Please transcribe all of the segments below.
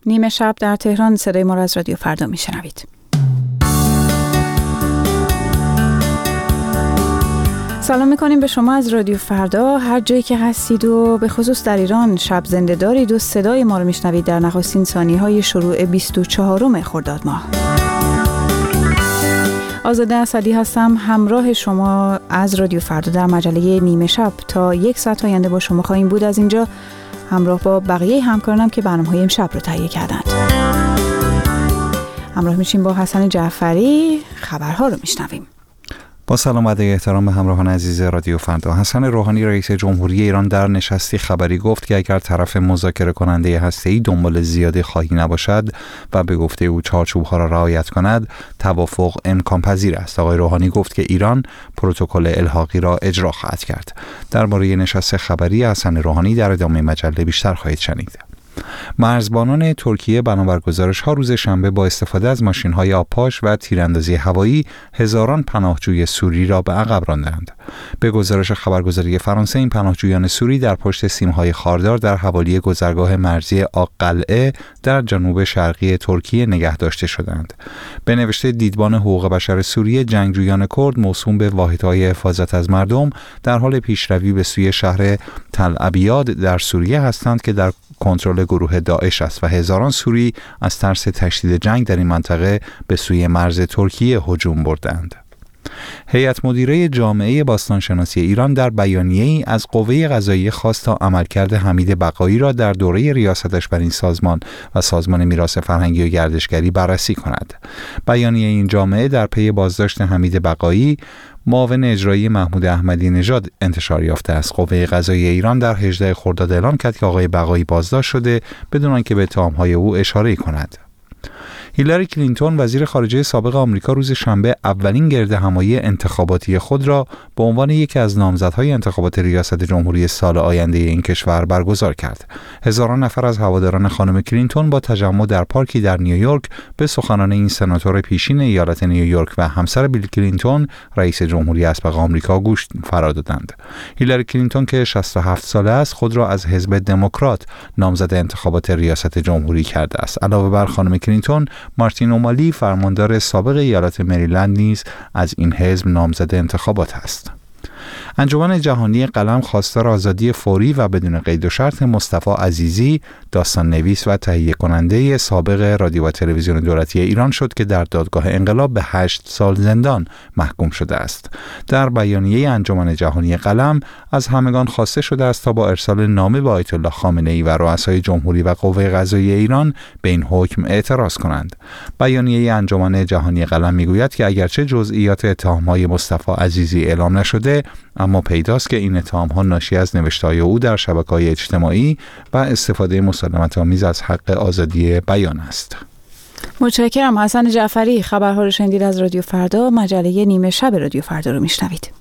نیمه شب در تهران. صدای ما را از رادیو فردا میشنوید. سلام میکنیم به شما از رادیو فردا هر جایی که هستید و به خصوص در ایران شب زنده دارید و صدای ما رو میشنوید در نخستین ثانیه‌های شروع 24 خرداد ماه. آزاده اسدی هستم، همراه شما از رادیو فردا در مجله نیمه شب. تا 1 ساعت آینده با شما خواهیم بود از اینجا، همراه با بقیه همکارانم که برنامه‌های امشب رو تهیه کردند. همراه میشیم با حسن جعفری، خبرها رو میشنویم. با سلام و احترام به همراهان عزیز رادیو فردا. حسن روحانی رئیس جمهوری ایران در نشستی خبری گفت که اگر طرف مذاکره کننده هسته‌ای دنبال زیاده خواهی نباشد و به گفته او چارچوب‌ها را رعایت کند، توافق امکان پذیر است. آقای روحانی گفت که ایران پروتکل الحاقی را اجرا خواهد کرد. درباره نشست خبری حسن روحانی در ادامه مجله بیشتر خواهید شنید. مرزبانان ترکیه بنابر گزارش‌ها روز شنبه با استفاده از ماشین‌های آبپاش و تیراندازی هوایی هزاران پناهجوی سوری را به عقب راندند. به گزارش خبرگزاری فرانسه این پناهجویان سوری در پشت سیم‌های خاردار در حوالی گذرگاه مرزی آق‌قلعه در جنوب شرقی ترکیه نگه داشته شدند. به نوشته دیدبان حقوق بشر سوریه، جنگجویان کرد موسوم به واحدهای حفاظت از مردم در حال پیشروی به سوی شهر تل ابیاد در سوریه هستند که در کنترل گروه داعش است و هزاران سوری از ترس تشدید جنگ در این منطقه به سوی مرز ترکیه هجوم بردند. هیئت مدیره جامعه باستانشناسی ایران در بیانیه‌ای از قوه قضاییه خواست تا عملکرد حمید بقایی را در دوره ریاستش بر این سازمان و سازمان میراث فرهنگی و گردشگری بررسی کند. بیانیه این جامعه در پی بازداشت حمید بقایی، معاون اجرایی محمود احمدی نژاد انتشار یافته است. قوه قضاییه ایران در 18 خرداد اعلام کرد که آقای بقایی بازداشت شده بدون آنکه به اتهام‌های او اشاره کند. هیلاری کلینتون وزیر خارجه سابق آمریکا روز شنبه اولین گردهمایی انتخاباتی خود را به عنوان یکی از نامزدهای انتخابات ریاست جمهوری سال آینده این کشور برگزار کرد. هزاران نفر از هواداران خانم کلینتون با تجمع در پارکی در نیویورک به سخنان این سناتور پیشین ایالت نیویورک و همسر بیل کلینتون رئیس جمهوری اسبق آمریکا گوش فرا دادند. هیلاری کلینتون که 67 ساله است خود را از حزب دموکرات نامزد انتخابات ریاست جمهوری کرده است. علاوه بر خانم کلینتون، مارتین اومالی فرماندار سابق ایالت مریلند نیز از این حزب نامزد انتخابات است. انجمن جهانی قلم خواستار آزادی فوری و بدون قید و شرط مصطفی عزیزی، داستان نویس و تهیه کننده سابق رادیو و تلویزیون دولتی ایران شد که در دادگاه انقلاب به 8 سال زندان محکوم شده است. در بیانیه انجمن جهانی قلم از همگان خواسته شده است تا با ارسال نامه به آیت الله خامنه‌ای و رؤسای جمهوری و قوه قضاییه ایران به این حکم اعتراض کنند. بیانیه انجمن جهانی قلم میگوید که اگرچه جزئیات اتهام‌های مصطفی عزیزی اعلام نشده، اما پیداست که این اتهام‌ها ناشی از نوشته‌های او در شبکه‌های اجتماعی و استفاده مسالمت‌آمیز از حق آزادی بیان است. متشکرم. حسن جعفری، خبرها رو شنیدید از رادیو فردا. مجله نیمه شب رادیو فردا رو میشنوید.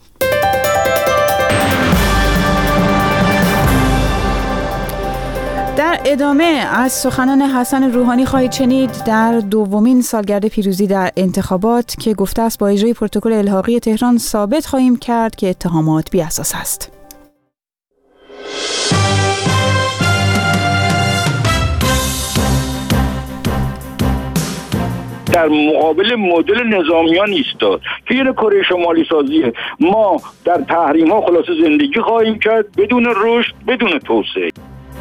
در ادامه از سخنان حسن روحانی خواهید شنید در دومین سالگرد پیروزی در انتخابات که گفته است با اجرای پروتکل الحاقی تهران ثابت خواهیم کرد که اتهامات بی اساس است. در مقابل مدل نظامیان ایستاد که یه کره شمالی سازیه. ما در تحریم ها خلاصه زندگی خواهیم کرد بدون رشد، بدون توسعه.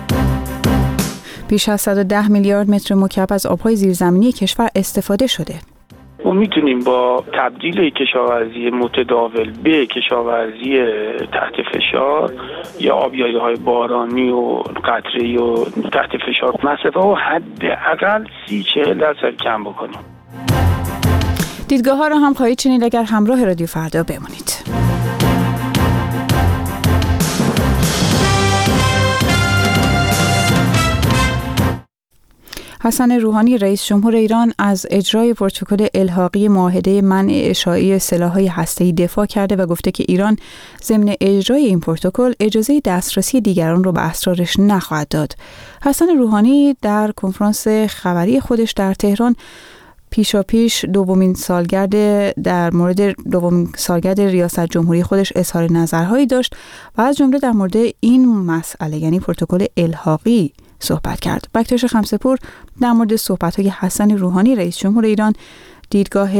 بیش از 110 میلیارد متر مکعب از آبهای زیرزمینی کشور استفاده شده. ما میتونیم با تبدیل کشاورزی متداول به کشاورزی تحت فشار یا آبیاری‌های بارانی و قطره‌ای و تحت فشار مصرفه رو حداقل 30-40% کم بکنیم. دیدگاه‌ها را هم خواهید شنید اگر همراه رادیو فردا بمانید. حسن روحانی رئیس جمهور ایران از اجرای پروتکل الحاقی معاهده منع اشاعه سلاح‌های هسته‌ای دفاع کرده و گفته که ایران ضمن اجرای این پروتکل اجازه دسترسی دیگران را به اسرارش نخواهد داد. حسن روحانی در کنفرانس خبری خودش در تهران پیشاپیش در مورد دومین سالگرد ریاست جمهوری خودش اظهار نظرهایی داشت و از جمله در مورد این مسئله یعنی پروتکل الحاقی صحبت کرد. بکتاش خمسه‌پور در مورد صحبت‌های حسن روحانی رئیس جمهور ایران دیدگاه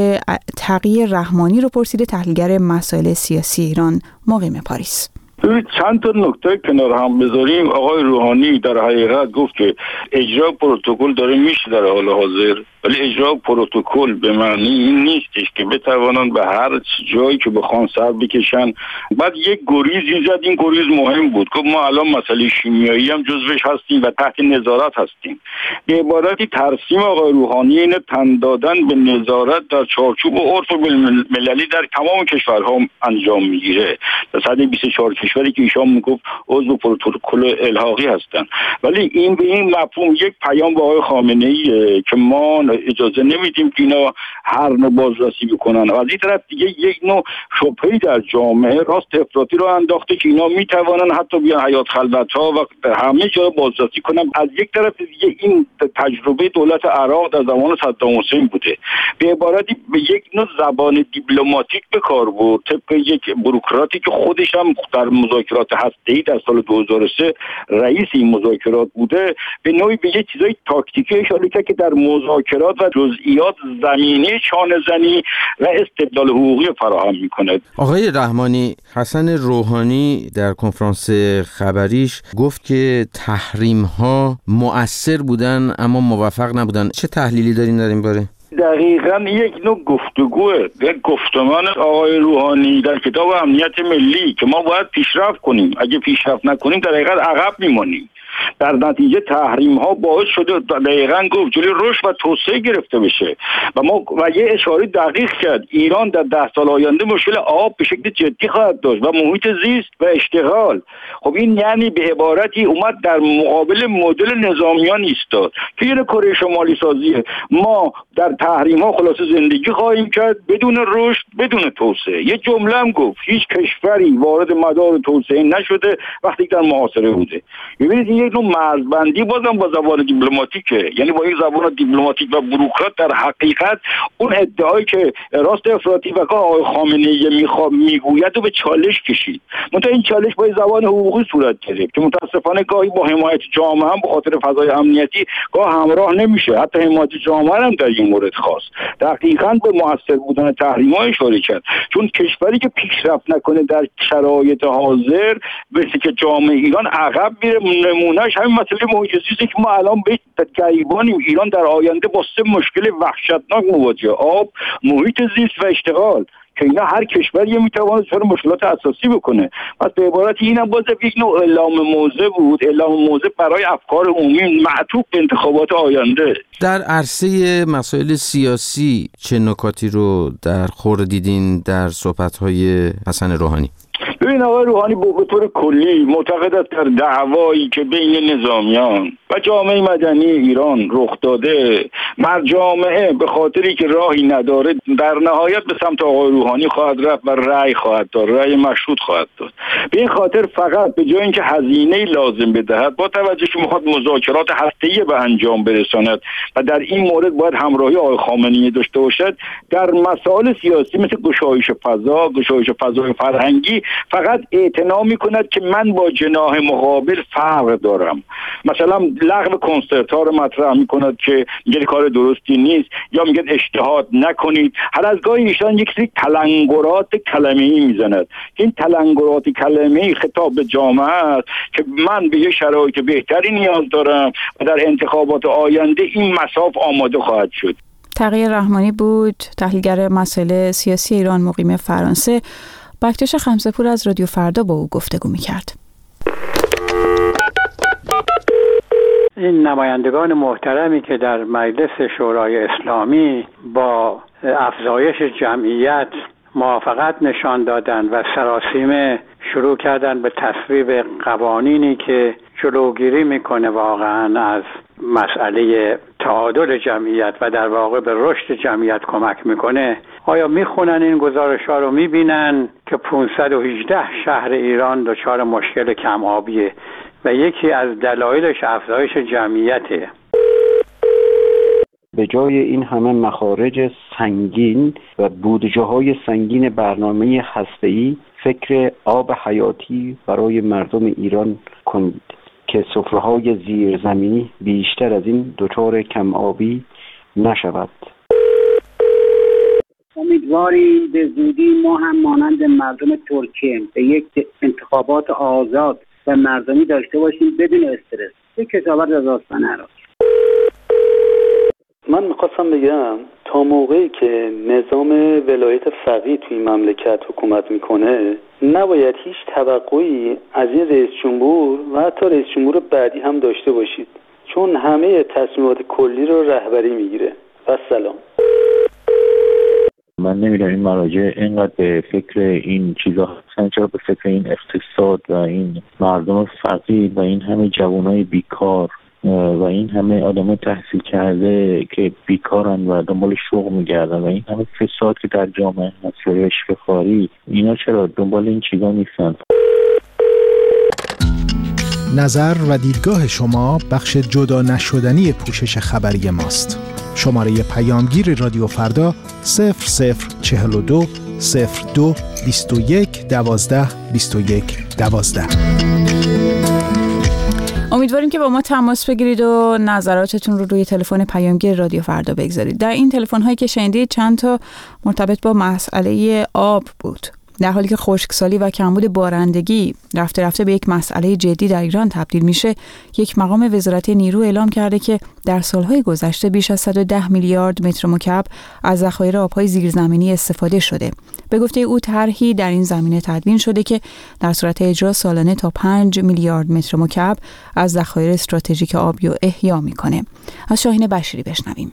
تقی رحمانی رو پرسیده. تحلیلگر مسائل سیاسی ایران، مقیم پاریس. چند تا نکته کنار هم بذاریم. آقای روحانی در حقیقت گفت که اجرا پروتکل داره میشه در حال حاضر، ولی اجرا پروتکل به معنی این نیستش که بتوانند به هر جایی که بخوان سر بکشن. بعد یک گریزی زد، این گریز مهم بود که ما الان مسئله شیمیایی هم جزوش هستیم و تحت نظارت هستیم. به عبارتی ترسیم آقای روحانی اینه تن دادن به نظارت در چارچوب عرف المللی در تمام کشورها انجام میگیره. در 124 کشوری که ایشان میگفت عضو پروتکل الحاقی هستن، ولی این به این مفهوم یک پیام به آقای خامنه‌ای که ما اجازه نمیدیم که اینا هر نوع بازرسی بکنن. و از این طرف دیگه یک نوع شبهه‌ای در جامعه راست افراطی رو انداخته که اینا میتوانن حتی بیان حیات خلوت‌ها و همه جا بازرسی کنن. از یک طرف دیگه این تجربه دولت عراق در زمان صدام حسین بوده. به عبارتی به یک نوع زبان دیپلماتیک به کار برد، طبق یک بوروکراتی که خودش هم در مذاکرات هسته‌ای در سال 2003 رئیس این مذاکرات بوده، به نوعی به یک چیزای تاکتیکی اشاره کرد که در مذاکرات و جزئیات زمینه چانه زنی و استدلال حقوقی فراهم میکنه. آقای رحمانی، حسن روحانی در کنفرانس خبریش گفت که تحریم ها مؤثر بودن اما موفق نبودن. چه تحلیلی دارین در این باره؟ دقیقاً یک نوع گفتگوه، یک گفتمان آقای روحانی در کتاب امنیت ملی که ما باید پیشرفت کنیم، اگه پیشرفت نکنیم در حقیقت عقب میمانیم. در نتیجه تحریم ها باعث شده دقیقاً گفت جلوی رشد و توسعه گرفته بشه و یه اشاره دقیق کرد ایران در 10 سال آینده مشکل آب به شکل جدی خواهد داشت و محیط زیست و اشتغال. خب این یعنی به عبارتی اومد در مقابل مدل نظامیان ایستاد که یه کره شمالی سازیه. ما در تحریم ها خلاصه زندگی خواهیم کرد بدون رشد، بدون توسعه. یه جمله هم گفت هیچ کشوری وارد مدار توسعه نشده وقتی در محاصره بوده. ببینید یک نوع مرزبندی بازم با زبان دیپلماتیکه، یعنی با این زبان دیپلماتیک و بوروکرات در حقیقت اون ادعایی که راست افراطی و آقای خامنه‌ای میگوید و به چالش کشید. منتها این چالش با زبان حقوقی صورت گرفت که متاسفانه گاهی با حمایت جامعه هم به خاطر فضای امنیتی گاه همراه نمیشه. حتی حمایت جامعه هم در این مورد خاص دقیقاً به موثر بودن تحریم‌ها اشاره کرد، چون کشوری که پیشرفت نکنه در شرایط حاضر مثل که جامعه ایران عقب میره. نمونهش همین مسئله محیط زیستی که ما الان به گریبانیم. ایران در آینده با 3 مشکل وحشتناک مواجهه: آب، محیط زیست و اشتغال، که اینا هر کشوری میتونه چون مشکلات اساسی بکنه. پس به عبارتی اینم باز یک نوع اعلام موضع بود، اعلام موضع برای افکار عمومی معطوف به انتخابات آینده. در عرصه مسائل سیاسی چه نکاتی رو در خور دیدین در صحبت‌های حسن روحانی؟ ببین آقای روحانی به طور کلی معتقد است در دعوایی که بین نظامیان و جامعه مدنی ایران رخ داده، جامعه به خاطری که راهی نداره در نهایت به سمت آقای روحانی خواهد رفت و رأی خواهد داد، رأی مشروط خواهد داد. به این خاطر فقط به جای اینکه هزینه لازم بدهد، با توجه که میخواد مذاکرات هسته‌ای به انجام برساند و در این مورد باید همراهی آقای خامنه‌ای داشته باشد، در مسائل سیاسی مثل گشایش فضا، گشایش فضای فرهنگی فقط اعتنا می‌کند که من با جناح مقابل فرق دارم. مثلا لغو کنسرت ها رو مطرح می‌کند که یه کار درستی نیست، یا میگه اجتهاد نکنید. هر از گاهی ایشان یک سری تلنگرات کلمه‌ای میزند. این تلنگرات کلمه‌ای خطاب به جامعه است که من به یه شرایط بهتری نیاز دارم و در انتخابات آینده این مساف آماده خواهد شد. تقی رحمانی بود، تحلیلگر مسائل سیاسی ایران، مقیم فرانسه. بکتاش خمسه‌پور از رادیو فردا با او گفتگو می‌کرد. این نمایندگان محترمی که در مجلس شورای اسلامی با افزایش جمعیت موافقت نشان دادند و سراسیمه شروع کردن به تصویب قوانینی که جلوگیری میکنه واقعا از مسئله تعادل جمعیت و در واقع به رشد جمعیت کمک میکنه. آیا میخونن این گزارش‌ها رو میبینن که 518 شهر ایران دچار مشکل کم آبیه و یکی از دلایلش افزایش جمعیته. به جای این همه مخارج سنگین و بودجه‌های سنگین برنامه هسته‌ای، فکر آب حیاتی برای مردم ایران کنید. که سفره‌های زیرزمینی بیشتر از این دچار کم آبی نشود. امیدواریم به زودی ما هم مانند مردم ترکیه به یک انتخابات آزاد و مردمی داشته باشیم بدون استرس. یک کتابت از آستان عراق. من میخواستم بگم تا موقعی که نظام ولایت فقیه توی این مملکت حکومت میکنه نباید هیچ توقعی از این رئیس جمهور و حتی رئیس جمهور بعدی هم داشته باشید، چون همه تصمیمات کلی رو رهبری میگیره. و سلام. من نمیدونم این مراجع اینقدر به فکر این چیزا هستن، چرا به فکر این اقتصاد و این مردم فقیر و این همه جوانای بیکار و این همه آدم تحصیل کرده که بیکارن و دنبال شغل میگردن و این همه فساد که در جامعه هست و رشوه‌خواری، اینا چرا دنبال این چیزا نیستن؟ نظر و دیدگاه شما بخش جدا نشدنی پوشش خبری ماست. شماره پیامگیر رادیو فردا 0042 02 21 12 21 12. امیدواریم که با ما تماس بگیرید و نظراتتون رو روی تلفن پیامگیر رادیو فردا بگذارید. در این تلفن هایی که شنیدید چند تا مرتبط با مسئله آب بود. در حالی که خشکسالی و کمبود بارندگی رفته رفته به یک مسئله جدی در ایران تبدیل میشه، یک مقام وزارت نیرو اعلام کرده که در سالهای گذشته بیش از 110 میلیارد متر مکعب از ذخایر آبهای زیرزمینی استفاده شده. به گفته او طرحی در این زمینه تدوین شده که در صورت اجرا سالانه تا 5 میلیارد متر مکعب از ذخایر استراتژیک آبی رو احیا میکنه. از شاهین بشیری بشنویم.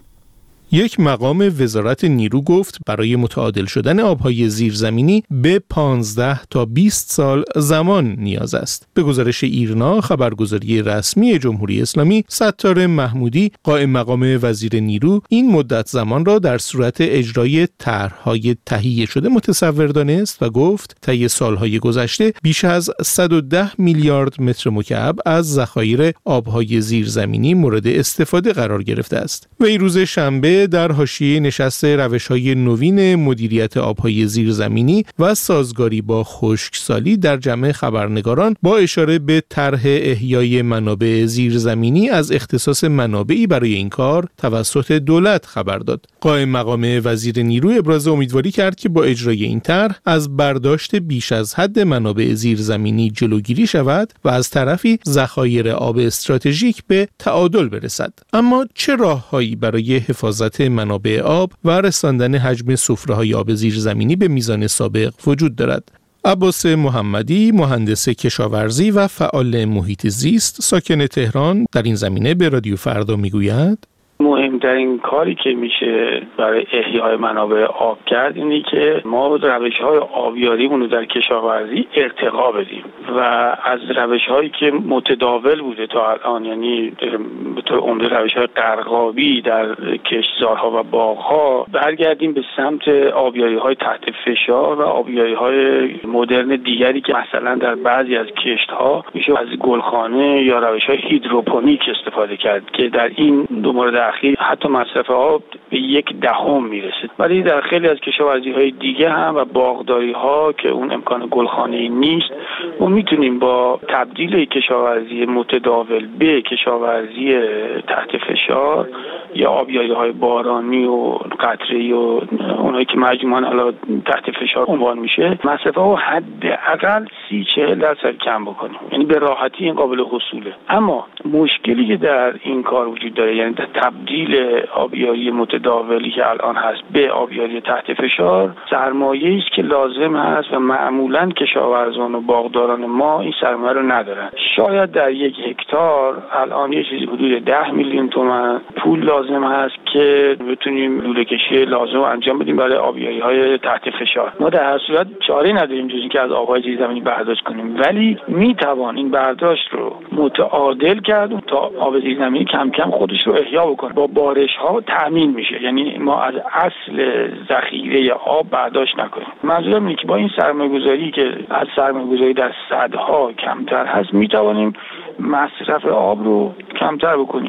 یک مقام وزارت نیرو گفت برای متعادل شدن آبهای زیرزمینی به 15 تا 20 سال زمان نیاز است. به گزارش ایرنا، خبرگزاری رسمی جمهوری اسلامی، ستار محمودی، قائم مقام وزیر نیرو، این مدت زمان را در صورت اجرای طرح‌های تهیه شده متصور دانست و گفت طی سالهای گذشته بیش از 110 میلیارد متر مکعب از ذخایر آبهای زیرزمینی مورد استفاده قرار گرفته است. و این روز شنبه در حاشیه نشست روش‌های نوین مدیریت آبهای زیرزمینی و سازگاری با خشکسالی در جمع خبرنگاران با اشاره به طرح احیای منابع زیرزمینی از اختصاص منابعی برای این کار توسط دولت خبر داد. قائم مقام وزیر نیرو ابراز امیدواری کرد که با اجرای این طرح از برداشت بیش از حد منابع زیرزمینی جلوگیری شود و از طرفی ذخایر آب استراتژیک به تعادل برسد. اما چه راههایی برای حفاظت منابع آب و رساندن حجم سفره‌های آب زیرزمینی به میزان سابق وجود دارد؟ عباس محمدی، مهندس کشاورزی و فعال محیط زیست ساکن تهران، در این زمینه به رادیو فردا میگوید: مهمترین کاری که میشه برای احیای منابع آب کرد اینه که ما روش‌های آبیاریمون رو در کشاورزی ارتقا بدیم و از روش‌هایی که متداول بوده تا الان، یعنی به طور عمده روش‌های غرقابی در کشتزارها و باغ‌ها، برگردیم به سمت آبیاری‌های تحت فشار و آبیاری‌های مدرن دیگری که مثلا در بعضی از کشت‌ها میشه از گلخانه یا روش‌های هیدروپونیک استفاده کرد که در این دو مورد اخیر حتی مصرف آب به 1/10 میرسه. ولی در خیلی از کشاورزی‌های دیگه هم و باغداری‌ها که اون امکان گلخانه‌ای نیست، ما میتونیم با تبدیل کشاورزی متداول به کشاورزی تحت فشار یا آبیاری‌های بارانی و قطره‌ای و اونایی که مجموعاً حالا تحت فشار عنوان میشه، مصرف آب حداقل 30-40% کم بکنیم. یعنی به راحتی این قابل حصوله. اما مشکلی که در این کار وجود داره، یعنی تبدیل آبیاری متداولی که الان هست به آبیاری تحت فشار، سرمایه‌ای است که لازم هست و معمولاً کشاورزان و باغداران ما این سرمایه رو ندارن. شاید در 1 هکتار الان یه چیزی حدود 10 میلیون تومان پول لازم هست که بتونیم لوله‌کشی لازم رو انجام بدیم برای آبیاری‌های تحت فشار. ما در هر صورت چاره‌ای نداریم جز اینکه از آب‌های زیرزمینی برداشت کنیم، ولی میتوان این برداشت رو متعادل کرد تا آب زیرزمینی کم کم خودش رو احیا بکنه. با بارش‌ها تامین میشه، یعنی ما از اصل ذخیره آب برداشت نکنیم. منظورم اینه که با این سرمایه‌گذاری که از سرمایه‌گذاری در صدها کمتر هست، میتوانیم مصرف آب رو کمتر بکنیم.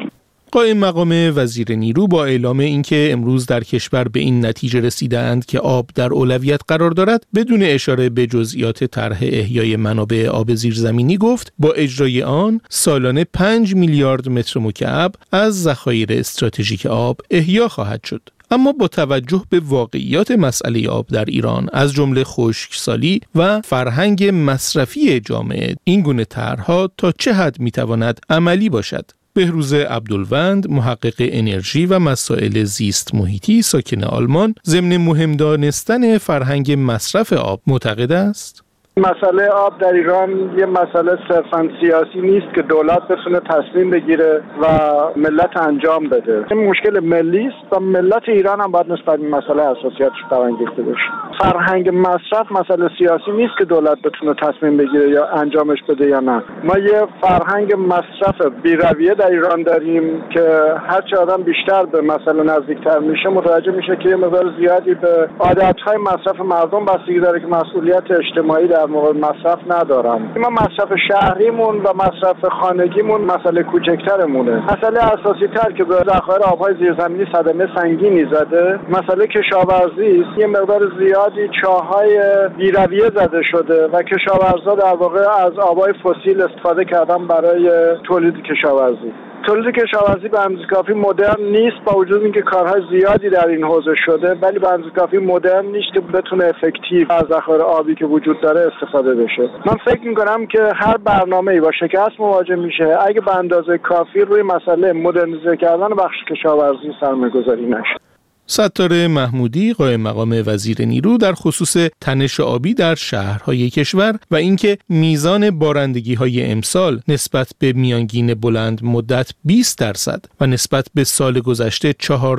قائم مقام وزیر نیرو با اعلام اینکه امروز در کشور به این نتیجه رسیدند که آب در اولویت قرار دارد، بدون اشاره به جزئیات طرح احیای منابع آب زیرزمینی گفت با اجرای آن سالانه 5 میلیارد متر مکعب از ذخایر استراتژیک آب احیا خواهد شد. اما با توجه به واقعیات مسئله آب در ایران از جمله خشکسالی و فرهنگ مصرفی جامعه، این گونه طرح‌ها تا چه حد میتواند عملی باشد؟ بهروز عبدالوند، محقق انرژی و مسائل زیست محیطی ساکن آلمان، ضمن مهم دانستن فرهنگ مصرف آب معتقد است مسئله آب در ایران یه مسئله صرفاً سیاسی نیست که دولت بتونه تصمیم بگیره و ملت انجام بده. این مشکل ملی است و ملت ایران هم باید نسبت به مسئله حساسیتش برانگیخته بشه. فرهنگ مصرف مسئله سیاسی نیست که دولت بتونه تصمیم بگیره یا انجامش بده یا نه. ما یه فرهنگ مصرف بی‌رویه در ایران داریم که هر چه آدم بیشتر به مسئله نزدیکتر میشه متوجه میشه که یه مقدار زیادی به عادت‌های مصرف مردم بستگی داره که مسئولیت اجتماعی در موقع مصرف ندارن. ما مصرف شهریمون و مصرف خانگیمون مسئله کوچکترمونه. مسئله اساسی تر که به ذخایر آبهای زیرزمینی صدمه سنگینی زده، مسئله کشاورزی است. یه مقدار زیادی چاهای بی‌رویه زده شده و کشاورزا در واقع از آبهای فسیل استفاده کردن برای تولید کشاورزی. تولید کشاورزی به اندازه کافی مدرن نیست، با وجود اینکه کارهای زیادی در این حوزه شده، ولی به اندازه کافی مدرن نیست که بتونه افکتیو از ذخایر آبی که وجود داره استفاده بشه. من فکر می‌کنم که هر برنامه‌ای با شکست مواجه میشه اگه به اندازه کافی روی مسئله مدرنیزه کردن بخش کشاورزی سرمایه‌گذاری نشه. ستاره محمودی، قائم مقام وزیر نیرو، در خصوص تنش آبی در شهرهای کشور و اینکه میزان بارندگی‌های امسال نسبت به میانگین بلند مدت 20% و نسبت به سال گذشته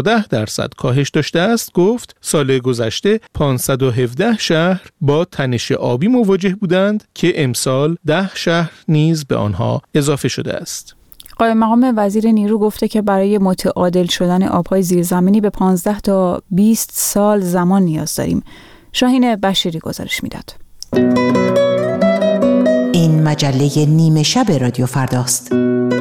14% کاهش داشته است، گفت سال گذشته 517 شهر با تنش آبی مواجه بودند که امسال 10 شهر نیز به آنها اضافه شده است. قائم مقام وزیر نیرو گفته که برای متعادل شدن آبهای زیرزمینی به 15 تا 20 سال زمان نیاز داریم. شاهین بشیری گزارش میداد. این مجله نیمه شب رادیو فرداست.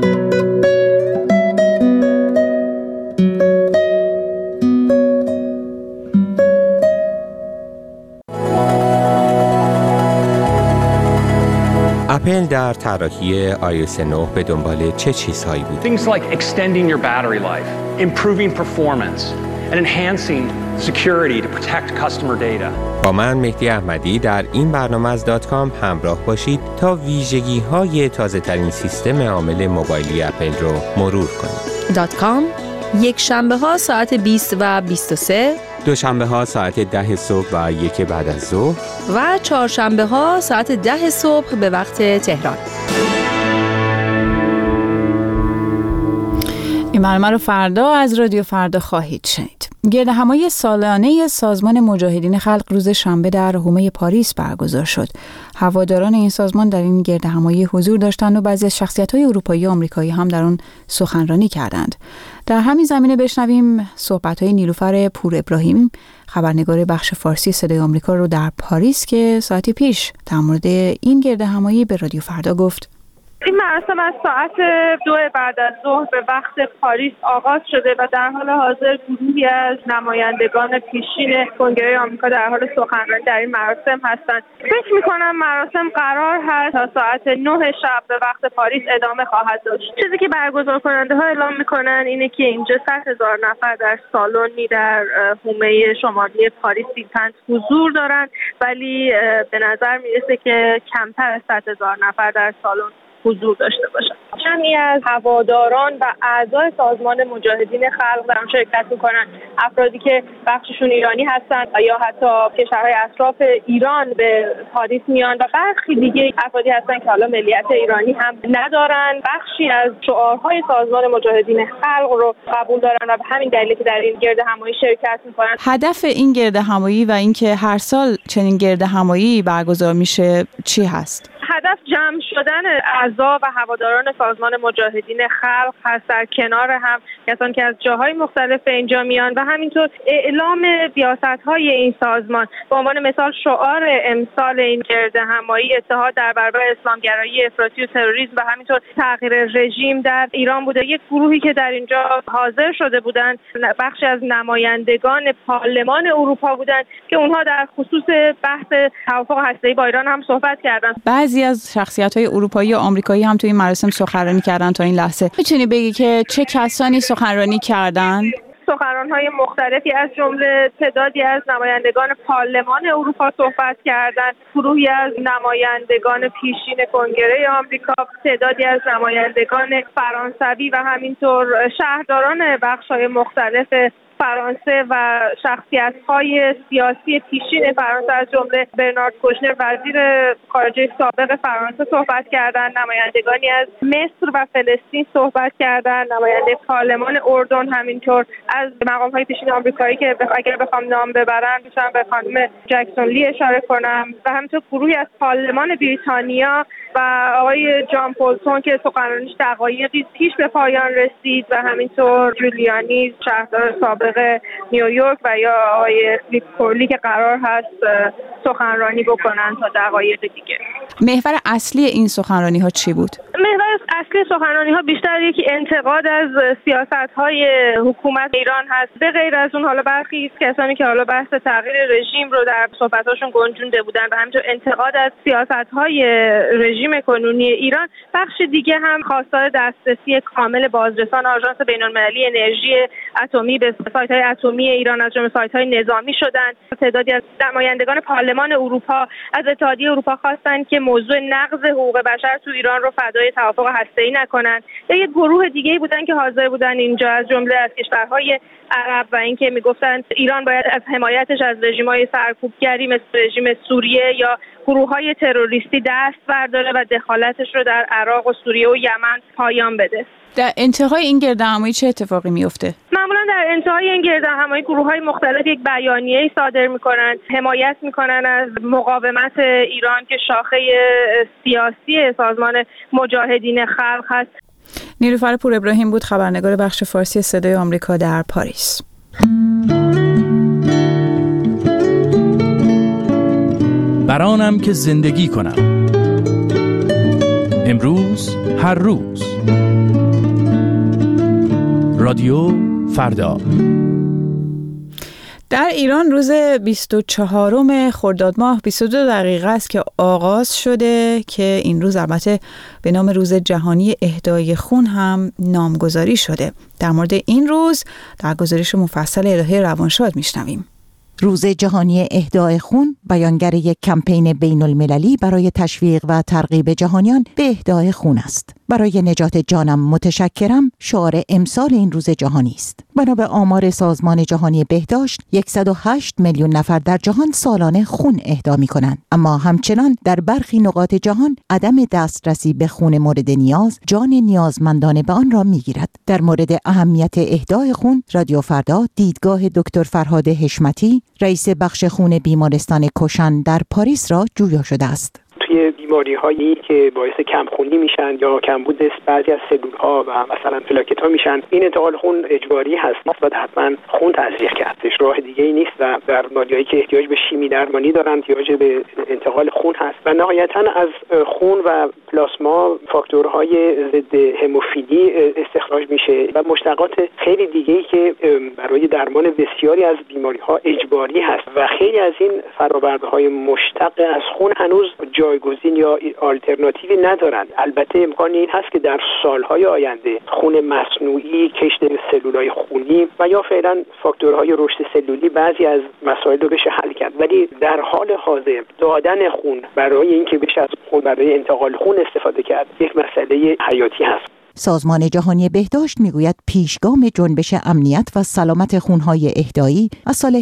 اپل در طراحی iOS 9 به دنبال چه چیزهایی بود؟ Things like extending your battery life, improving performance, and enhancing security to protect customer data. با من مهدی احمدی در این برنامه از .com همراه باشید تا ویژگی‌های تازه‌ترین سیستم عامل موبایلی اپل رو مرور کنید. .com یک شنبه ها ساعت 20 و 23، دوشنبه ها ساعت 10 صبح و 1 بعد از ظهر و چهارشنبه ها ساعت 10 صبح به وقت تهران. این برنامه رو فردا از رادیو فردا خواهید شنید. گردهمایی سالانه سازمان مجاهدین خلق روز شنبه در حومه پاریس برگزار شد. هواداران این سازمان در این گردهمایی حضور داشتند و بعضی از شخصیت‌های اروپایی و آمریکایی هم در آن سخنرانی کردند. در همین زمینه بشنویم صحبت‌های نیلوفر پور ابراهیم، خبرنگار بخش فارسی صدای آمریکا رو در پاریس که ساعتی پیش در مورد این گردهمایی به رادیو فردا گفت. این مراسم از ساعت 2 بعد از ظهر به وقت پاریس آغاز شده و در حال حاضر گروهی از نمایندگان پیشین کنگره آمریکا در حال سخنرانی در این مراسم هستند. فکر می‌کنم مراسم قرار هست تا ساعت 9 شب به وقت پاریس ادامه خواهد داشت. چیزی که برگزار کننده ها اعلام می‌کنن اینه که اینجا 100,000 نفر در سالنی در حومه شمالی پاریس دیلتنت حضور دارند، ولی به نظر میرسه که کمتر از 100,000 نفر در سالن حضور داشته باشند. جمعی از هواداران و اعضای سازمان مجاهدین خلق در آن شرکت می‌کنند. افرادی که بخششون ایرانی هستند یا حتی کشورهای اطراف ایران به پاریس میان و برخی دیگه افرادی هستند که حالا ملیت ایرانی هم ندارن. بخشی از شعارهای سازمان مجاهدین خلق رو قبول دارن و به همین دلیل که در این گردهمایی شرکت می‌کنن. هدف این گردهمایی و اینکه هر سال چنین گردهمایی برگزار میشه چی هست؟ هدف جمع شدن اعضا و هواداران سازمان مجاهدین خلق هست در کنار هم کسانی که از جاهای مختلف به اینجا میان و همینطور اعلام سیاست‌های این سازمان. به عنوان مثال شعار امسال این گردهمایی اتحاد در برابر اسلامگرایی افراطی و تروریسم و همینطور تغییر رژیم در ایران بوده. یک گروهی که در اینجا حاضر شده بودند بخشی از نمایندگان پارلمان اروپا بودند که اونها در خصوص بحث توافق هسته‌ای با ایران هم صحبت کردند. بعضی از شخصیت‌های اروپایی و آمریکایی هم توی این مراسم سخنرانی کردن تا این لحظه. می‌تونی بگی که چه کسانی سخنرانی کردن؟ سخنران‌های مختلفی از جمله تعدادی از نمایندگان پارلمان اروپا صحبت کردند، گروهی از نمایندگان پیشین کنگره آمریکا، تعدادی از نمایندگان فرانسوی و همینطور شهرداران بخش‌های مختلف فرانسه و شخصیت‌های سیاسی پیشین فرانسه از جمله برنارد کوشنر وزیر خارجه سابق فرانسه صحبت کردند، نمایندگانی از مصر و فلسطین صحبت کردند، نماینده پارلمان اردن همینطور. از مقام‌های پیشین آمریکایی که اگر بخوام نام ببرم میتونم به خانم جکسون لی اشاره کنم و همینطور گروهی از پارلمان بریتانیا و آقای جان پولتون که سخنرانیش دقایقی پیش به پایان رسید و همینطور جولیانی شهردار سابق نیویورک و یا آقای فلیپ کورلی که قرار هست سخنرانی بکنن تا دقایق دیگه. محور اصلی این سخنرانی ها چی بود؟ محور اصلی سخنرانی ها بیشتر یکی انتقاد از سیاست های حکومت ایران هست. به غیر از اون حالا برخی کسانی که حالا بحث تغییر رژیم رو در صحبتاشون گنجونده بودن و همینطور انتقاد از سیاست های رژیم کنونی ایران. بخش دیگه هم خواستار دسترسی کامل بازرسان آژانس بین‌المللی انرژی اتمی به سایت‌های اتمی ایران از جمله سایت‌های نظامی شدند. تعدادی از نمایندگان پارلمان اروپا از اتحادیه اروپا خواستند که موضوع نقض حقوق بشر تو ایران رو فدای توافق هسته‌ای نکنند. یا یک گروه دیگه‌ای بودن که حاضر بودن اینجا از جمله از کشورهای عرب و اینکه میگفتند ایران باید از حمایتش از رژیم‌های سرکوبگری مثل رژیم سوریه یا گروه‌های تروریستی دست برداره و دخالتش رو در عراق و سوریه و یمن پایان بده. در انتهای این گردهمایی چه اتفاقی میفته؟ معمولا در انتهای این گردهمایی گروه‌های مختلف یک بیانیه‌ای صادر می‌کنند، حمایت می‌کنند از مقاومت ایران که شاخه سیاسی سازمان مجاهدین خلق هست. نیلوفر پور ابراهیم بود، خبرنگار بخش فارسی صدای آمریکا در پاریس. برانم که زندگی کنم، امروز هر روز. رادیو فردا. در ایران روز 24 خرداد ماه 22 دقیقه است که آغاز شده که این روز البته به نام روز جهانی اهدای خون هم نامگذاری شده. در مورد این روز در گزارش مفصل الهه روانشاد میشنویم. روز جهانی اهدای خون بیانگر یک کمپین بین المللی برای تشویق و ترغیب جهانیان به اهدای خون است. برای نجات جانم متشکرم شعار امسال این روز جهانی است. بنا به آمار سازمان جهانی بهداشت 108 میلیون نفر در جهان سالانه خون اهدا می‌کنند، اما همچنان در برخی نقاط جهان عدم دسترسی به خون مورد نیاز جان نیازمندان به آن را می‌گیرد. در مورد اهمیت اهدای خون رادیو فردا دیدگاه دکتر فرهاد حشمتی رئیس بخش خون بیمارستان کوشان در پاریس را جویا شده است. توی بیماری‌هایی که باعث کمخونی میشن یا کمبود بعضی از سلول‌ها و مثلا پلاکت‌ها میشن، این انتقال خون اجباری هست و حتما خون تزریق کردش. راه دیگه‌ای نیست و در بیماری‌هایی که احتیاج به شیمی درمانی دارن احتیاج به انتقال خون هست و نهایتاً از خون و پلاسما فاکتورهای ضد هموفیلی استخراج میشه و مشتقات خیلی دیگه‌ای که برای درمان بسیاری از بیماری‌ها اجباری هست و خیلی از این فرآورده‌های مشتق از خون هنوز جایگزین یا آلترناتیوی ندارند. البته امکان این هست که در سالهای آینده خون مصنوعی، کشت سلولای خونی و یا فعلا فاکتورهای رشد سلولی بعضی از مسائل رو بشه حل کرد، ولی در حال حاضر دادن خون برای اینکه بشه از خون برای انتقال خون استفاده کرد یک مسئله حیاتی هست. سازمان جهانی بهداشت میگوید پیشگام جنبش امنیت و سلامت خونهای اهدایی از سال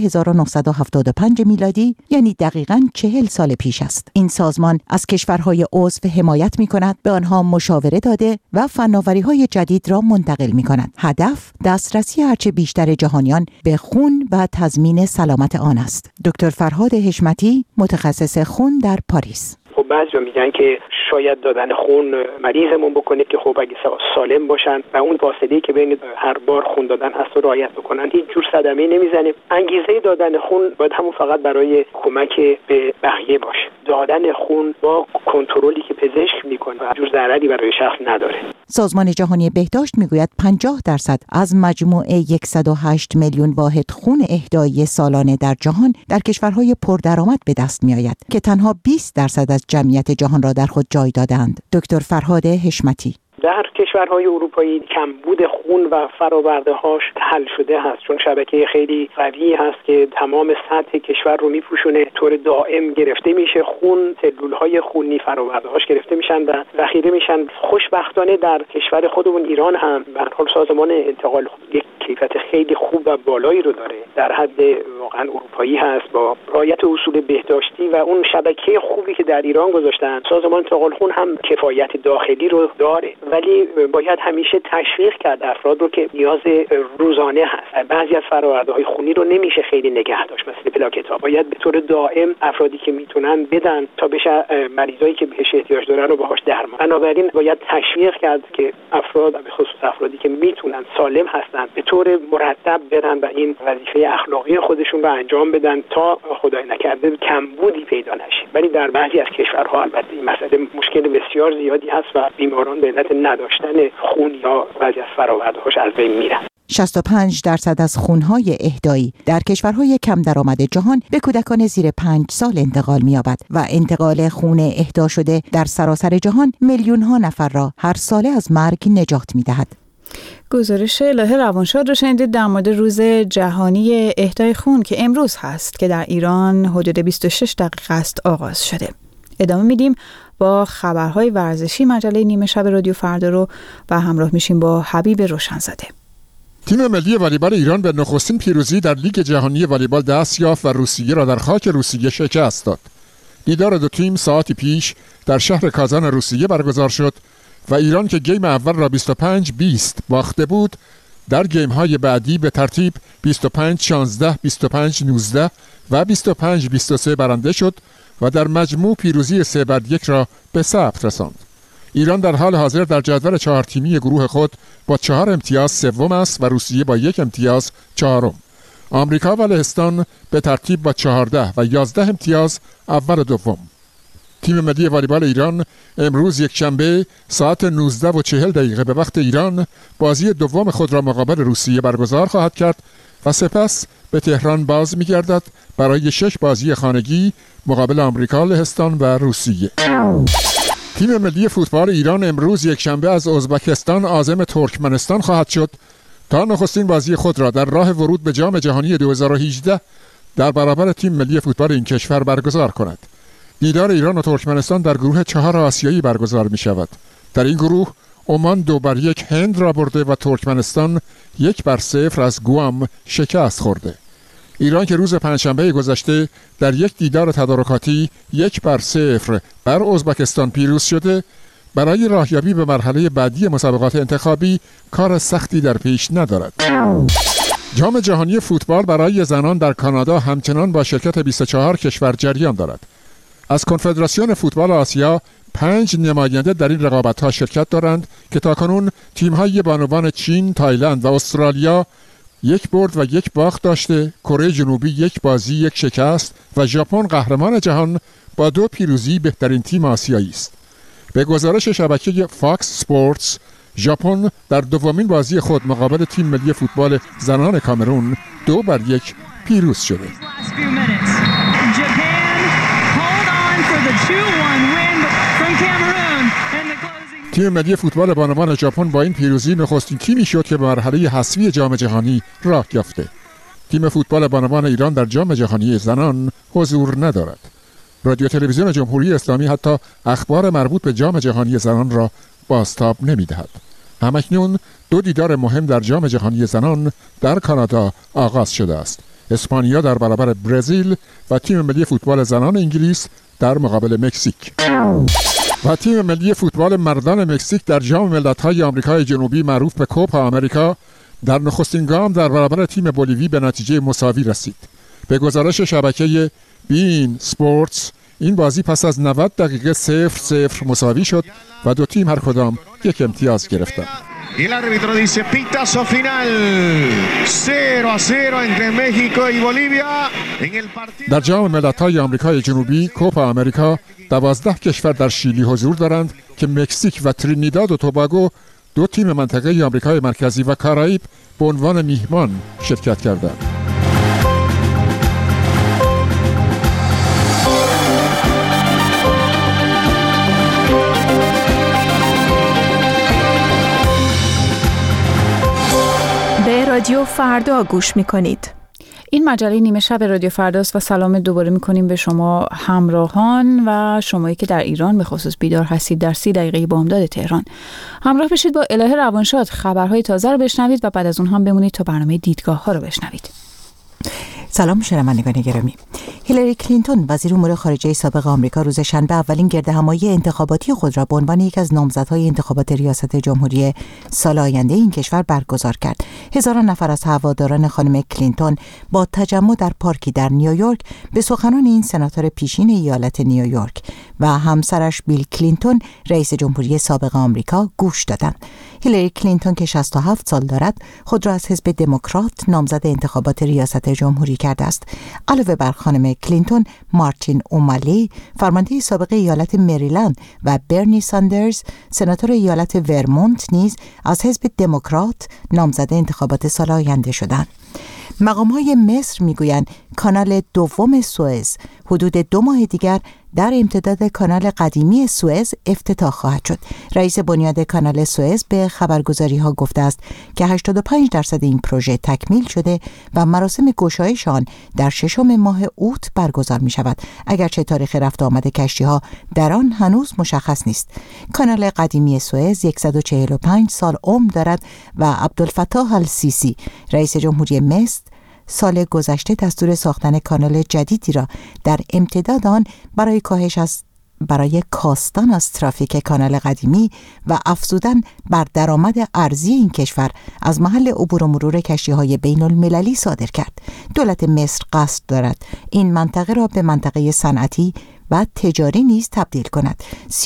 1975 میلادی یعنی دقیقاً 40 سال پیش است. این سازمان از کشورهای عضو حمایت میکند، به آنها مشاوره داده و فناوری‌های جدید را منتقل میکند. هدف دسترسی هرچه بیشتر جهانیان به خون و تضمین سلامت آن است. دکتر فرهاد حشمتی متخصص خون در پاریس. خب بعضیا میگن که شاید دادن خون مریضمون بکنه که خب اگه سالم باشن و اون فاصله‌ای که بین هر بار خون دادن هست رو رعایت بکنن هیچ جور صدمه‌ای نمیزنه. انگیزه دادن خون باید همون فقط برای کمک به بقیه باشه. دادن خون با کنترلی که پزشک میکنه و جور ضرری برای شخص نداره. سازمان جهانی بهداشت میگوید 50% از مجموع 108 میلیون واحد خون اهدایی سالانه در جهان در کشورهای پردرآمد به دست میآید که تنها 20% از جمعیت جهان را در خود جای دادند. دکتر فرهاد حشمتی: در کشورهای اروپایی کمبود خون و فرآورده‌هاش حل شده هست، چون شبکه خیلی قوی هست که تمام سطح کشور رو میپوشونه، طور دائم گرفته میشه خون، سلول‌های خونی فرآورده‌هاش گرفته میشن و ذخیره میشن. خوشبختانه در کشور خودمون ایران هم به هر حال سازمان انتقال خون یک کیفیت خیلی خوب و بالایی رو داره، در حد واقعا اروپایی هست با رعایت اصول بهداشتی و اون شبکه خوبی که در ایران گذاشتن. سازمان انتقال خون هم کفایت داخلی رو داره، ولی باید همیشه تشویق کرد افراد رو که نیاز روزانه هست. بعضی از فرآورده‌های خونی رو نمیشه خیلی نگه داشت، مثل پلاکت‌ها باید به طور دائم افرادی که میتونن بدن تا بشه مریضایی که بهش احتیاج دارن رو باهاش درمان. بنابراین باید تشویق کرد که افراد به خصوص افرادی که میتونن سالم هستن به طور مرتب برن و این وظیفه اخلاقی خودشون رو انجام بدن تا خدای نکرده کمبودی پیدا نشه. ولی در بعضی از کشورها البته این مسئله مشکل بسیار زیادی هست و بیماران به علت نداشتن خون یا بعضی از فرآوردهاش از بین میرن. 65% از خونهای اهدایی در کشورهای کم درآمد جهان به کودکان زیر 5 سال انتقال می‌یابد و انتقال خون اهدا شده در سراسر جهان میلیون‌ها نفر را هر ساله از مرگ نجات می‌دهد. گزارش الهه روانشاد رو شنیدید در مورد روز جهانی اهدای خون که امروز هست که در ایران حدود 26 دقیقه است آغاز شده. ادامه میدیم با خبرهای ورزشی مجله نیمه شب رادیو فردا رو و همراه میشیم با حبیب روشنزاده. تیم ملی والیبال ایران به نخستین پیروزی در لیگ جهانی والیبال دست یافت و روسیه را در خاک روسیه شکست داد. دیدار دو تیم ساعتی پیش در شهر کازان روسیه برگزار شد و ایران که گیم اول را 25-20 باخته بود، در گیم های بعدی به ترتیب 25-16, 25-19 و 25-23 برنده شد و در مجموع پیروزی 3-1 را به ثبت رساند. ایران در حال حاضر در جدول 4 تیمی گروه خود با 4 امتیاز سوم است و روسیه با 1 امتیاز چهارم. آمریکا و لهستان به ترتیب با 14 و 11 امتیاز اول و دوم. تیم ملی والیبال ایران امروز یکشنبه ساعت 19:40 به وقت ایران بازی دوم خود را مقابل روسیه برگزار خواهد کرد و سپس به تهران باز می‌گردد برای 6 بازی خانگی مقابل آمریکا، لهستان و روسیه. تیم ملی فوتبال ایران امروز یکشنبه از ازبکستان عازم ترکمنستان خواهد شد تا نخستین بازی خود را در راه ورود به جام جهانی 2018 در برابر تیم ملی فوتبال این کشور برگزار کند. دیدار ایران و ترکمنستان در گروه 4 آسیایی برگزار می شود. در این گروه عمان 2-1 هند را برده و ترکمنستان 1-0 از گوام شکست خورده. ایران که روز پنجشنبه گذشته در یک دیدار تدارکاتی 1-0 بر ازبکستان پیروز شده، برای راهیابی به مرحله بعدی مسابقات انتخابی کار سختی در پیش ندارد. جام جهانی فوتبال برای زنان در کانادا همچنان با شرکت 24 کشور جریان دارد. از کنفدراسیون فوتبال آسیا 5 نماینده در این رقابت‌ها شرکت دارند که تاکنون تیم‌های بانوان چین، تایلند و استرالیا 1 برد و 1 باخت داشته، کره جنوبی 1 بازی 1 شکست و ژاپن قهرمان جهان با 2 پیروزی بهترین تیم آسیایی است. به گزارش شبکه فاکس سپورتس، ژاپن در دومین بازی خود مقابل تیم ملی فوتبال زنان کامرون 2-1 پیروز شده. تیم ملی فوتبال بانوان ژاپن با این پیروزی نخستین تیمی شد که به مرحله حذفی جام جهانی راه یافته. تیم فوتبال بانوان ایران در جام جهانی زنان حضور ندارد. رادیو تلویزیون جمهوری اسلامی حتی اخبار مربوط به جام جهانی زنان را بازتاب نمی‌دهد. همکنون 2 دیدار مهم در جام جهانی زنان در کانادا آغاز شده است. اسپانیا در برابر برزیل و تیم ملی فوتبال زنان انگلیس در مقابل مکزیک. و تیم ملی فوتبال مردان مکزیک در جام ملت‌های آمریکای جنوبی معروف به کوپا آمریکا در نخستین گام در برابر تیم بولیوی به نتیجه مساوی رسید. به گزارش شبکه بین سپورتس، این بازی پس از 90 دقیقه 0-0 مساوی شد و دو تیم هر کدام یک امتیاز گرفتند. Y el árbitro dice pitazo final 0-0 entre México y Bolivia en el partido. در جام ملت‌های آمریکای جنوبی کوپا آمریکا 12 کشور در شیلی حضور دارند که مکزیک و ترینیداد و توباگو دو تیم منطقه آمریکای مرکزی و کارائیب به عنوان میهمان شرکت کردند. به رادیو فردا گوش می‌کنید. این مجله نیمه شب رادیو فرداست و سلام دوباره می‌کنیم به شما همراهان و شمایی که در ایران به خصوص بیدار هستید در 30 دقیقه بامداد تهران. همراه بشید با الهه روانشاد، خبرهای تازه رو بشنوید و بعد از اون هم بمونید تا برنامه دیدگاه‌ها رو بشنوید. سلام شنوندگان گرامی. هیلاری کلینتون وزیر امور خارجه سابق آمریکا روز شنبه اولین گردهمایی انتخاباتی خود را به عنوان یک از نامزدهای انتخابات ریاست جمهوری سال آینده این کشور برگزار کرد. هزاران نفر از هواداران خانم کلینتون با تجمع در پارکی در نیویورک به سخنان این سناتور پیشین ایالت نیویورک و همسرش بیل کلینتون رئیس جمهوری سابق آمریکا گوش دادند. هیلاری کلینتون که 67 سال دارد خود را از حزب دموکرات نامزد انتخابات ریاست جمهوری کرده است. علاوه بر خانم کلینتون، مارتین اومالی فرمانده سابق ایالت مریلند و برنی ساندرز سناتور ایالت ورمونت نیز از حزب دموکرات نامزد انتخابات سال آینده شدند. مقام‌های مصر می‌گویند کانال دوم سوئز حدود 2 ماه دیگر در امتداد کانال قدیمی سوئز افتتاح خواهد شد. رئیس بنیاد کانال سوئز به خبرگزاری‌ها گفته است که 85% این پروژه تکمیل شده و مراسم گشایش آن در 6 ماه اوت برگزار می‌شود، اگرچه تاریخ رفت آمد کشتی‌ها در آن هنوز مشخص نیست. کانال قدیمی سوئز 145 سال عمر دارد و عبدالفتاح السیسی رئیس جمهوری مصر سال گذشته دستور ساختن کانال جدیدی را در امتداد آن برای کاستن از ترافیک کانال قدیمی و افزودن بر درآمد ارزی این کشور از محل عبور و مرور کشتی‌های بین‌المللی صادر کرد. دولت مصر قصد دارد این منطقه را به منطقه صنعتی و تجاری نیز تبدیل کند.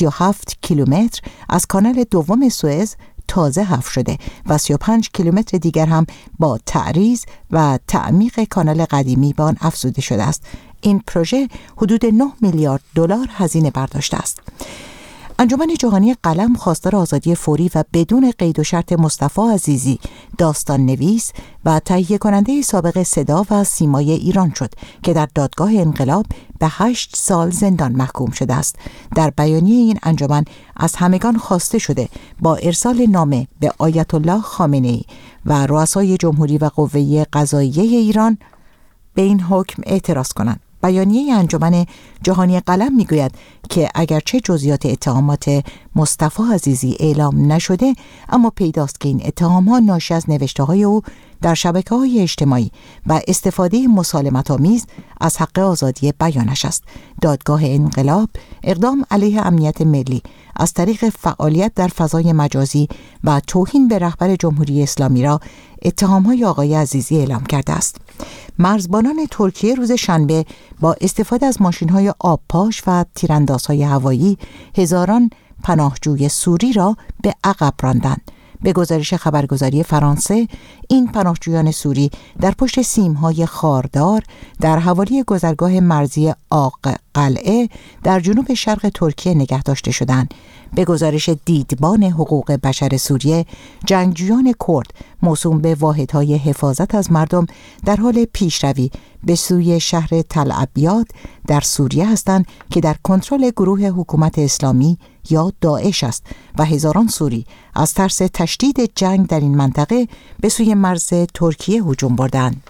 37 کیلومتر از کانال دوم سوئز تازه حفر شده و 35 کیلومتر دیگر هم با تعریض و تعمیق کانال قدیمی به آن افزوده شده است. این پروژه حدود 9 میلیارد دلار هزینه برداشته است. انجمن جهانی قلم خواستار آزادی فوری و بدون قید و شرط مصطفی عزیزی، داستان نویس و تهیه کننده سابق صدا و سیمای ایران شد که در دادگاه انقلاب به 8 سال زندان محکوم شده است. در بیانیه این انجمن از همگان خواسته شده با ارسال نامه به آیت الله خامنه‌ای و رؤسای جمهوری و قوه قضاییه ایران به این حکم اعتراض کنند. بیانیه انجمن جهانی قلم میگوید که اگرچه جزئیات اتهامات مصطفی عزیزی اعلام نشده، اما پیداست که این اتهام‌ها ناشی از نوشته‌های او در شبکه‌های اجتماعی و استفاده مسالمت‌آمیز از حق آزادی بیانش است. دادگاه انقلاب اقدام علیه امنیت ملی از طریق فعالیت در فضای مجازی و توهین به رهبر جمهوری اسلامی را اتهام‌های آقای عزیزی اعلام کرده است. مرزبانان ترکیه روز شنبه با استفاده از ماشین‌های آبپاش و تیراندازهای هوایی هزاران پناهجوی سوری را به عقب راندند. به گزارش خبرگزاری فرانسه، این پناهجویان سوری در پشت سیم‌های خاردار در حوالی گذرگاه مرزی آق قلعه در جنوب شرق ترکیه نگه داشته شدند. به گزارش دیدبان حقوق بشر سوریه، جنگجویان کرد موسوم به واحدهای حفاظت از مردم در حال پیشروی به سوی شهر تل ابیاد در سوریه هستند که در کنترل گروه حکومت اسلامی یا داعش است و هزاران سوری از ترس تشدید جنگ در این منطقه به سوی مرز ترکیه هجوم بردند.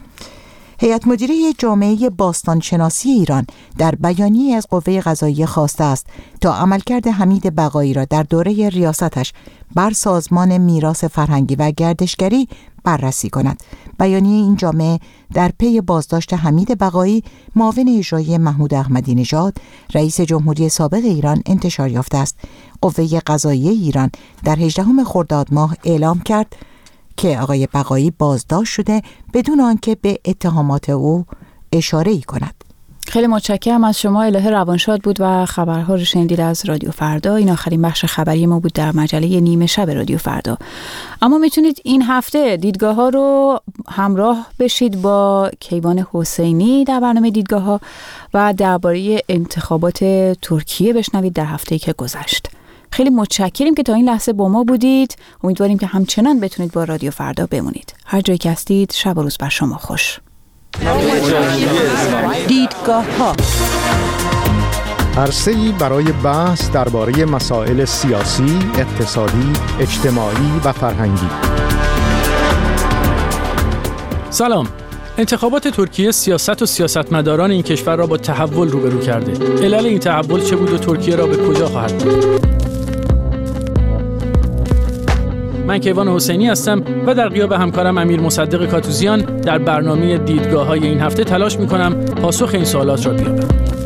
هیئت مدیره جامعه باستانشناسی ایران در بیانیه از قوه قضاییه خواسته است تا عملکرد حمید بقایی را در دوره ریاستش بر سازمان میراث فرهنگی و گردشگری بررسی کند. بیانیه این جامعه در پی بازداشت حمید بقایی، معاون اجرایی محمود احمدی نژاد، رئیس جمهوری سابق ایران انتشار یافته است. قوه قضاییه ایران در 18 خرداد ماه اعلام کرد که آقای بقایی بازداشت شده بدون آنکه به اتهامات او اشاره‌ای کند. خیلی متشکرم از شما. الهه روانشاد بود و خبرها رو شنیدید از رادیو فردا. این آخرین بخش خبری ما بود در مجله نیمه شب رادیو فردا. اما میتونید این هفته دیدگاه ها رو همراه بشید با کیوان حسینی در برنامه دیدگاه ها و درباره انتخابات ترکیه بشنوید در هفته‌ای که گذشت. خیلی متشکریم که تا این لحظه با ما بودید. امیدواریم که همچنان بتونید با رادیو فردا بمونید. هر جایی که هستید شب و روز بر شما خوش. دیدگاه ها عرصه‌ای برای بحث درباره مسائل سیاسی، اقتصادی، اجتماعی و فرهنگی. سلام. انتخابات ترکیه سیاست و سیاستمداران این کشور را با تحول روبرو کرده. علل این تحول چه بود و ترکیه را به کجا خواهد برد؟ من کیوان حسینی هستم و در غیاب همکارم امیر مصدق کاتوزیان در برنامه دیدگاه‌های این هفته تلاش می‌کنم پاسخ این سوالات را بیابم.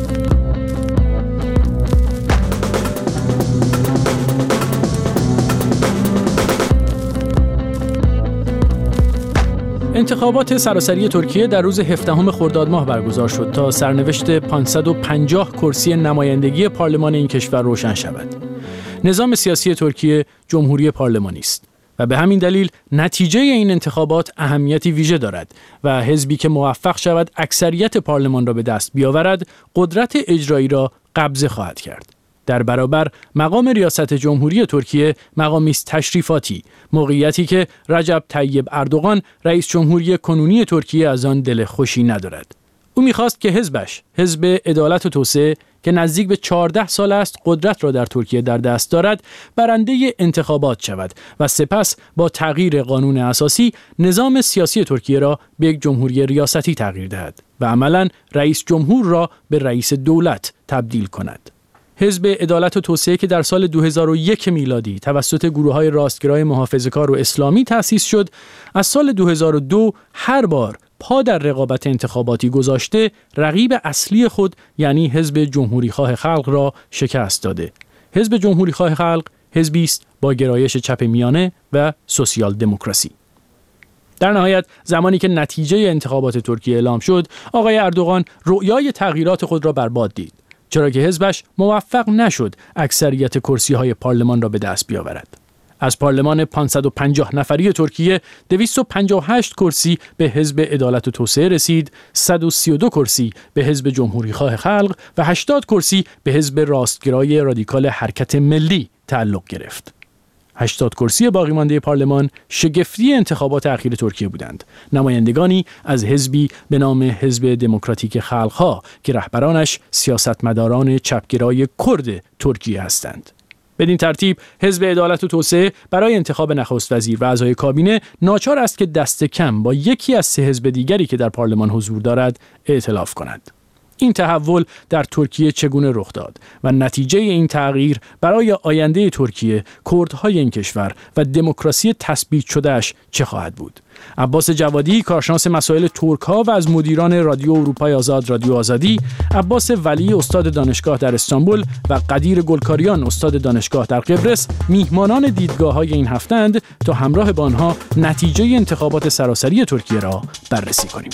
انتخابات سراسری ترکیه در روز 17 خرداد ماه برگزار شد تا سرنوشت 550 کرسی نمایندگی پارلمان این کشور روشن شود. نظام سیاسی ترکیه جمهوری پارلمانی است و به همین دلیل نتیجه این انتخابات اهمیتی ویژه دارد و حزبی که موفق شود اکثریت پارلمان را به دست بیاورد قدرت اجرایی را قبضه خواهد کرد. در برابر مقام ریاست جمهوری ترکیه مقامی است تشریفاتی، موقعیتی که رجب طیب اردوغان رئیس جمهوری کنونی ترکیه از آن دل خوشی ندارد. او می‌خواست که حزبش، حزب عدالت و توسعه که نزدیک به 14 سال است قدرت را در ترکیه در دست دارد، برنده انتخابات شود و سپس با تغییر قانون اساسی نظام سیاسی ترکیه را به یک جمهوری ریاستی تغییر دهد و عملاً رئیس جمهور را به رئیس دولت تبدیل کند. حزب عدالت و توسعه که در سال 2001 میلادی توسط گروه‌های راستگرای محافظه‌کار و اسلامی تأسیس شد، از سال 2002 هر بار پا در رقابت انتخاباتی گذاشته، رقیب اصلی خود یعنی حزب جمهوریخواه خلق را شکست داده. حزب جمهوریخواه خلق حزبی است با گرایش چپ میانه و سوسیال دموکراسی. در نهایت زمانی که نتیجه انتخابات ترکیه اعلام شد، آقای اردوغان رؤیای تغییرات خود را برباد دید، چرا که حزبش موفق نشد اکثریت کرسی‌های پارلمان را به دست بیاورد. از پارلمان 550 نفری ترکیه 258 کرسی به حزب عدالت و توسعه رسید، 132 کرسی به حزب جمهوریخواه خلق و 80 کرسی به حزب راستگرای رادیکال حرکت ملی تعلق گرفت. 80 کرسی باقی مانده پارلمان شگفتی انتخابات اخیر ترکیه بودند. نمایندگانی از حزبی به نام حزب دموکراتیک خلق‌ها که رهبرانش سیاستمداران چپگرای کرد ترکیه هستند. بدین ترتیب حزب عدالت و توسعه برای انتخاب نخست وزیر و اعضای کابینه ناچار است که دست کم با یکی از 3 حزب دیگری که در پارلمان حضور دارد ائتلاف کند. این تحول در ترکیه چگونه رخ داد و نتیجه این تغییر برای آینده ترکیه، کردهای این کشور و دموکراسی تثبیت شدهش چه خواهد بود؟ عباس جوادی، کارشناس مسائل ترک‌ها و از مدیران رادیو اروپای آزاد رادیو آزادی، عباس ولی استاد دانشگاه در استانبول و قدیر گلکاریان استاد دانشگاه در قبرس میهمانان دیدگاه‌های این هفته‌اند تا همراه با آنها نتیجه انتخابات سراسری ترکیه را بررسی کنیم.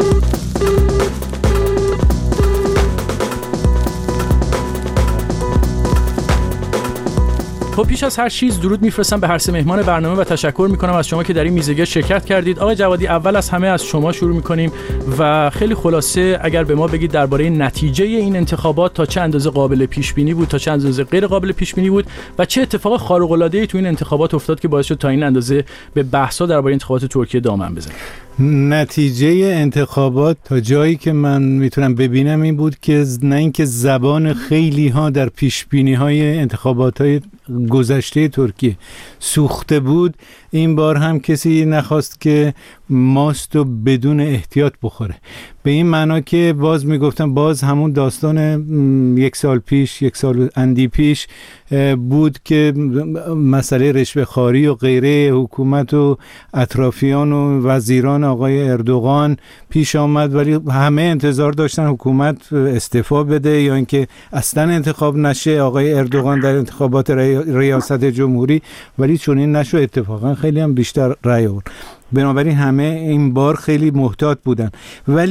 خب پیش از هر چیز درود میفرستم به هر 3 مهمان برنامه و تشکر میکنم از شما که در این میزگرد شرکت کردید. آقای جوادی، اول از همه از شما شروع میکنیم و خیلی خلاصه اگر به ما بگید درباره نتیجه این انتخابات تا چه اندازه قابل پیش بینی بود، تا چه اندازه غیر قابل پیش بینی بود و چه اتفاق خارق العاده ای تو این انتخابات افتاد که باعث شد تا این اندازه به بحث‌ها درباره انتخابات ترکیه دامن بزنه. نتیجه انتخابات تا جایی که من میتونم ببینم این بود که نه اینکه زبان خیلی ها در پیش بینی های انتخابات های گذشته ترکیه سوخته بود، این بار هم کسی نخواست که ماست و بدون احتیاط بخوره. به این معنا که باز میگفتم باز همون داستان 1 سال پیش، 1 سال اندی پیش بود که مسئله رشوه‌خواری و غیره حکومت و اطرافیان و وزیران آقای اردوغان پیش آمد، ولی همه انتظار داشتن حکومت استعفا بده یا اینکه اصلا انتخاب نشه آقای اردوغان در انتخابات ریاست جمهوری، ولی چون این نشد اتفاقا خیلی هم بیشتر رأی آورد. بنابراین همه این بار خیلی محتاط بودن. ولی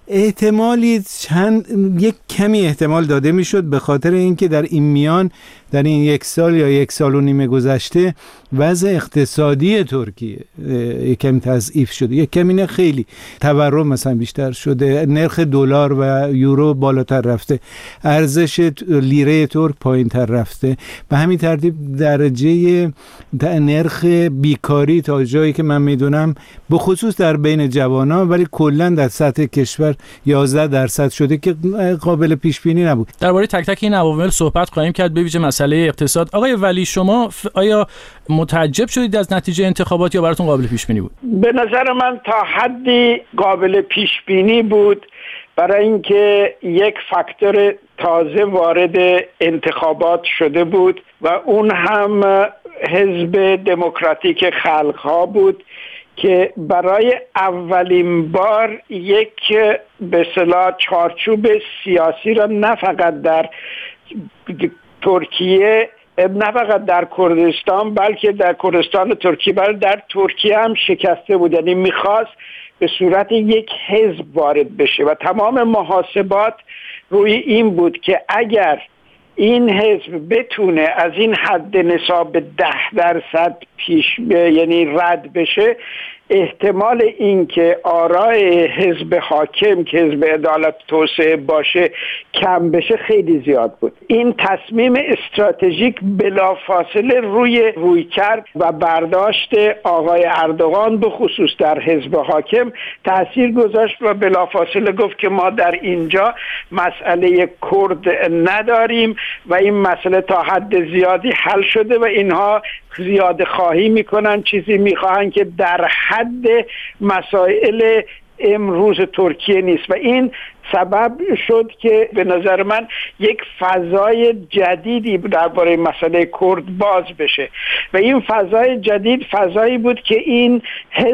احتمالی یک کمی احتمال داده میشد به خاطر اینکه در این میان در این 1 سال یا 1 سال و نیم گذشته وضع اقتصادی ترکیه یک کمی تضعیف شده، یک کمی نه خیلی، تورم مثلا بیشتر شده، نرخ دلار و یورو بالاتر رفته، ارزش لیره ترک پایین تر رفته، به همین ترتیب درجه نرخ بیکاری تا جایی که من میدونم به خصوص در بین جوانان ولی کلا در سطح کشور 11% شده که قابل پیش بینی نبود. درباره تک تک این عوامل صحبت خواهیم کرد، به ویژه مسئله اقتصاد. آقای ولی شما آیا متعجب شدید از نتیجه انتخابات یا براتون قابل پیش بینی بود؟ به نظر من تا حدی قابل پیش بینی بود، برای اینکه یک فاکتور تازه وارد انتخابات شده بود و اون هم حزب دموکراتیک خلق‌ها بود که برای اولین بار یک به اصطلاح چارچوب سیاسی را نه فقط در ترکیه، نه فقط در کردستان بلکه در کردستان ترکیه بلکه در ترکیه هم شکسته بود. یعنی میخواست به صورت یک حزب وارد بشه و تمام محاسبات روی این بود که اگر این حزب بتونه از این حد نصاب 10% یعنی رد بشه، احتمال این که آراء حزب حاکم که حزب عدالت توسعه باشه کم بشه خیلی زیاد بود. این تصمیم استراتژیک بلافاصله روی کرد و برداشت آقای اردوغان به خصوص در حزب حاکم تأثیر گذاشت و بلافاصله گفت که ما در اینجا مسئله کرد نداریم و این مسئله تا حد زیادی حل شده و اینها زیاده خواهی میکنن، چیزی میخواهن که در حد مسائل امروز ترکیه نیست و این سبب شد که به نظر من یک فضای جدیدی درباره مسئله کرد باز بشه و این فضای جدید فضایی بود که این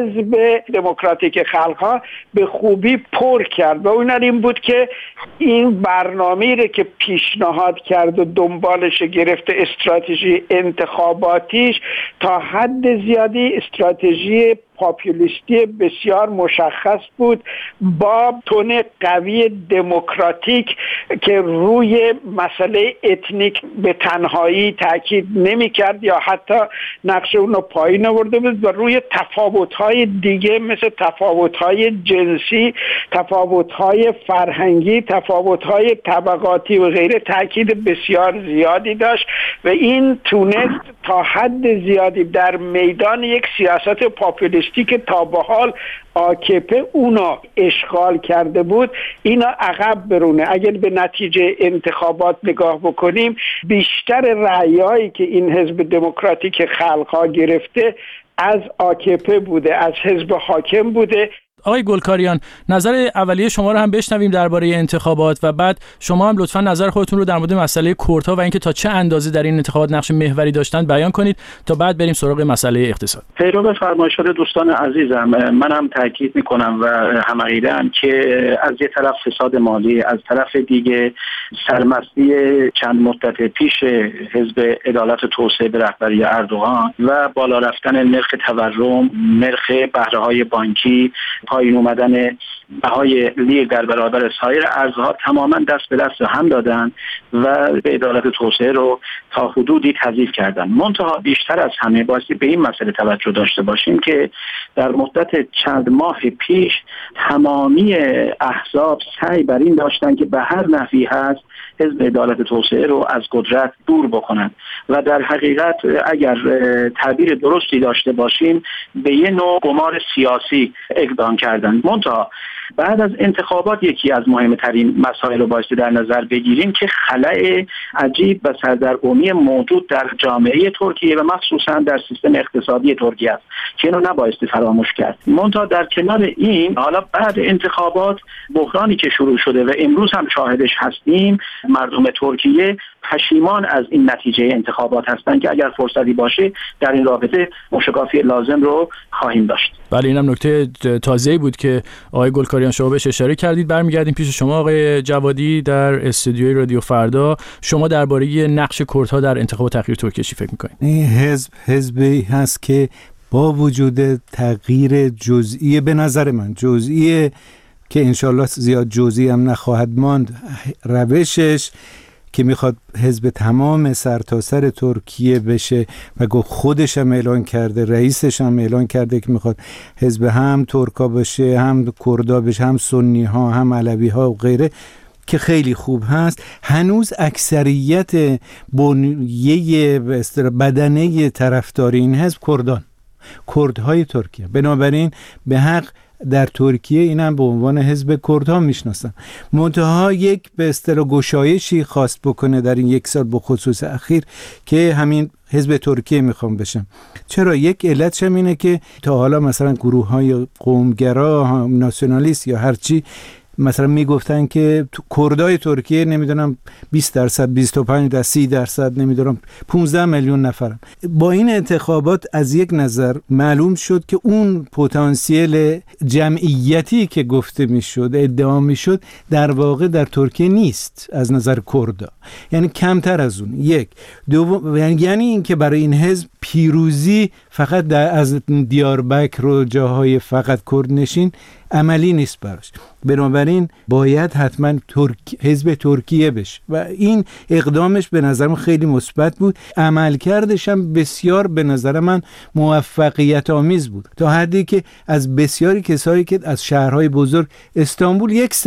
حزب دموکراتیک خلق‌ها به خوبی پر کرد و اون این بود که این برنامه‌ای رو که پیشنهاد کرد و دنبالش گرفت، استراتژی انتخاباتیش تا حد زیادی استراتژی پاپولیستی بسیار مشخص بود با تون قوی دموکراتیک که روی مسئله اتنیک به تنهایی تاکید نمی کرد یا حتی نقش اون رو پایین آورده بود و روی تفاوت‌های دیگه مثل تفاوت‌های جنسی، تفاوت‌های فرهنگی، تفاوت‌های طبقاتی و غیره تاکید بسیار زیادی داشت و این تونست تا حد زیادی در میدان یک سیاست پاپولیستی که تا به حال AKP اونا اشغال کرده بود اینا عقب برونه. اگر به نتیجه انتخابات نگاه بکنیم بیشتر رأیایی که این حزب دموکراتیک خلق‌ها گرفته از AKP بوده، از حزب حاکم بوده. آقای گلکاریان، نظر اولیه شما رو هم بشنویم درباره انتخابات و بعد شما هم لطفاً نظر خودتون رو در مورد مسئله کردها و اینکه تا چه اندازه در این انتخابات نقش محوری داشتن بیان کنید تا بعد بریم سراغ مسئله اقتصاد. پیرو فرمایشات دوستان عزیزم، من هم تاکید میکنم و هم عقیده‌ام که از یک طرف فساد مالی، از طرف دیگه سرمستی چند مدت پیش حزب عدالت توسعه به رهبری اردوغان و بالا رفتن نرخ تورم، نرخ بهره‌های بانکی، پایین اومدن بهای لیر در برابر سایر ارزها تماما دست به دست هم دادن و به عدالت توسعه رو تا حدودی تضعیف کردن. منتها بیشتر از همه بایستی به این مسئله توجه داشته باشیم که در مدت چند ماه پیش تمامی احزاب سعی بر این داشتن که به هر نحوی هست حزب عدالت توسعه رو از قدرت دور بکنن و در حقیقت اگر تعبیر درستی داشته باشیم به یه نوع قمار سیاسی اقدام کردن. منتها بعد از انتخابات یکی از مهمترین مسائل رو بایستی در نظر بگیریم که خلأ عجیب و سردرگمی موجود در جامعه ترکیه و مخصوصا در سیستم اقتصادی ترکیه است که اینو نبایستی فراموش کرد. منتها در کنار این حالا بعد انتخابات بحرانی که شروع شده و امروز هم شاهدش هستیم، مردم ترکیه پشیمان از این نتیجه انتخابات هستند که اگر فرصتی باشه در این رابطه موشکافی لازم رو خواهیم داشت. بله، اینم نکته تازه‌ای بود که آقای گلکاریان شما بهش اشاره کردید. برمیگردیم پیش شما آقای جوادی در استودیوی رادیو فردا. شما درباره نقش کردها در انتخابات اخیر ترکیه چی فکر می‌کنید؟ این حزبی هست که با وجود تغییر جزئی، به نظر من جزئی که انشالله زیاد جزئی هم نخواهد ماند، روشش که میخواد حزب تمام سرتاسر ترکیه بشه و خودش هم اعلان کرده، رئیسش هم اعلان کرده که میخواد حزب هم ترکا باشه، هم کردا بشه، هم سنی ها، هم علوی ها و غیره، که خیلی خوب هست. هنوز اکثریت بنیه بدنه طرفداری این حزب کردهای ترکیه، بنابراین به حق در ترکیه اینم به عنوان حزب کردها میشناسن. منتها یک به اصطلاح گشایشی خواست بکنه در این یک سال به خصوص اخیر که همین حزب ترکیه میخوام بشم. چرا؟ یک علتش هم اینه که تا حالا مثلا گروه های قومگرا، ناسیونالیست یا هرچی مثلا میگفتن که کردای ترکیه نمیدونم 20%، 25%، 30%، نمیدونم 15 میلیون نفرن. با این انتخابات از یک نظر معلوم شد که اون پتانسیل جمعیتی که گفته میشد، ادعا میشد، در واقع در ترکیه نیست از نظر کردا، یعنی کمتر از اون. یک دوم، یعنی این که برای این حزب پیروزی فقط از دیاربکر و جاهای فقط کردنشین عملی نیست براش، بنابراین باید حتما حزب ترکیه بشه و این اقدامش به نظرم خیلی مثبت بود. عملکردش هم بسیار به نظر من موفقیت آمیز بود، تا حدی که از بسیاری کسایی که از شهرهای بزرگ، استانبول 1/3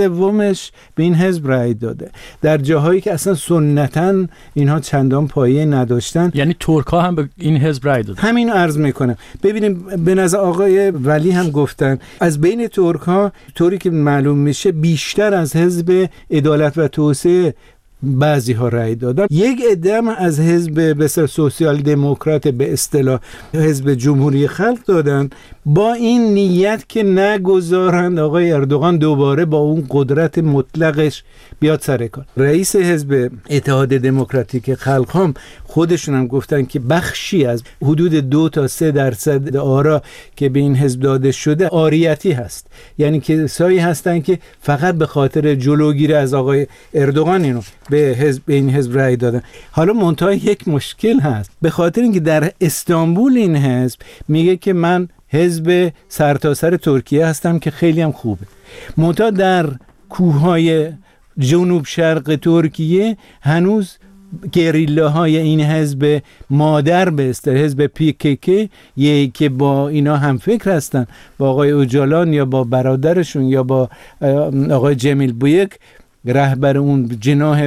به این حزب رأی داده، در جاهایی که اصلا سنتاً اینها چندان پایه نداشتن، یعنی ترک‌ها هم به این حزب رأی دادن. همین عرض میکنم. ببینیم به نظر آقای ولی هم گفتن از بین ترک‌ها طوری که معلوم میشه بیشتر از حزب عدالت و توسعه بعضی ها رأی دادن. یک عده از حزب بسیار سوسیال دموکرات به اصطلاح حزب جمهوری خلق دادن، با این نیت که نگذارند آقای اردوغان دوباره با اون قدرت مطلقش بیاد سر کار. رئیس حزب اتحاد دموکراتیک خلق هم خودشون هم گفتن که بخشی از حدود 2 تا 3% آرا که به این حزب داده شده عاریتی هست، یعنی کسایی هستن که فقط به خاطر جلوگیری از آقای اردوغان اینو به این حزب رأی دادن. حالا منتها یک مشکل هست، به خاطر اینکه در استانبول این حزب میگه که من حزب سرتاسر ترکیه هستم که خیلی هم خوبه، منتها در کوههای جنوب شرق ترکیه هنوز گریلاهای این حزب مادر به اصطلاح حزب PKK که با اینا هم فکر هستن، با آقای اوجالان یا با برادرشون یا با آقای جمیل بویک رهبر اون جناح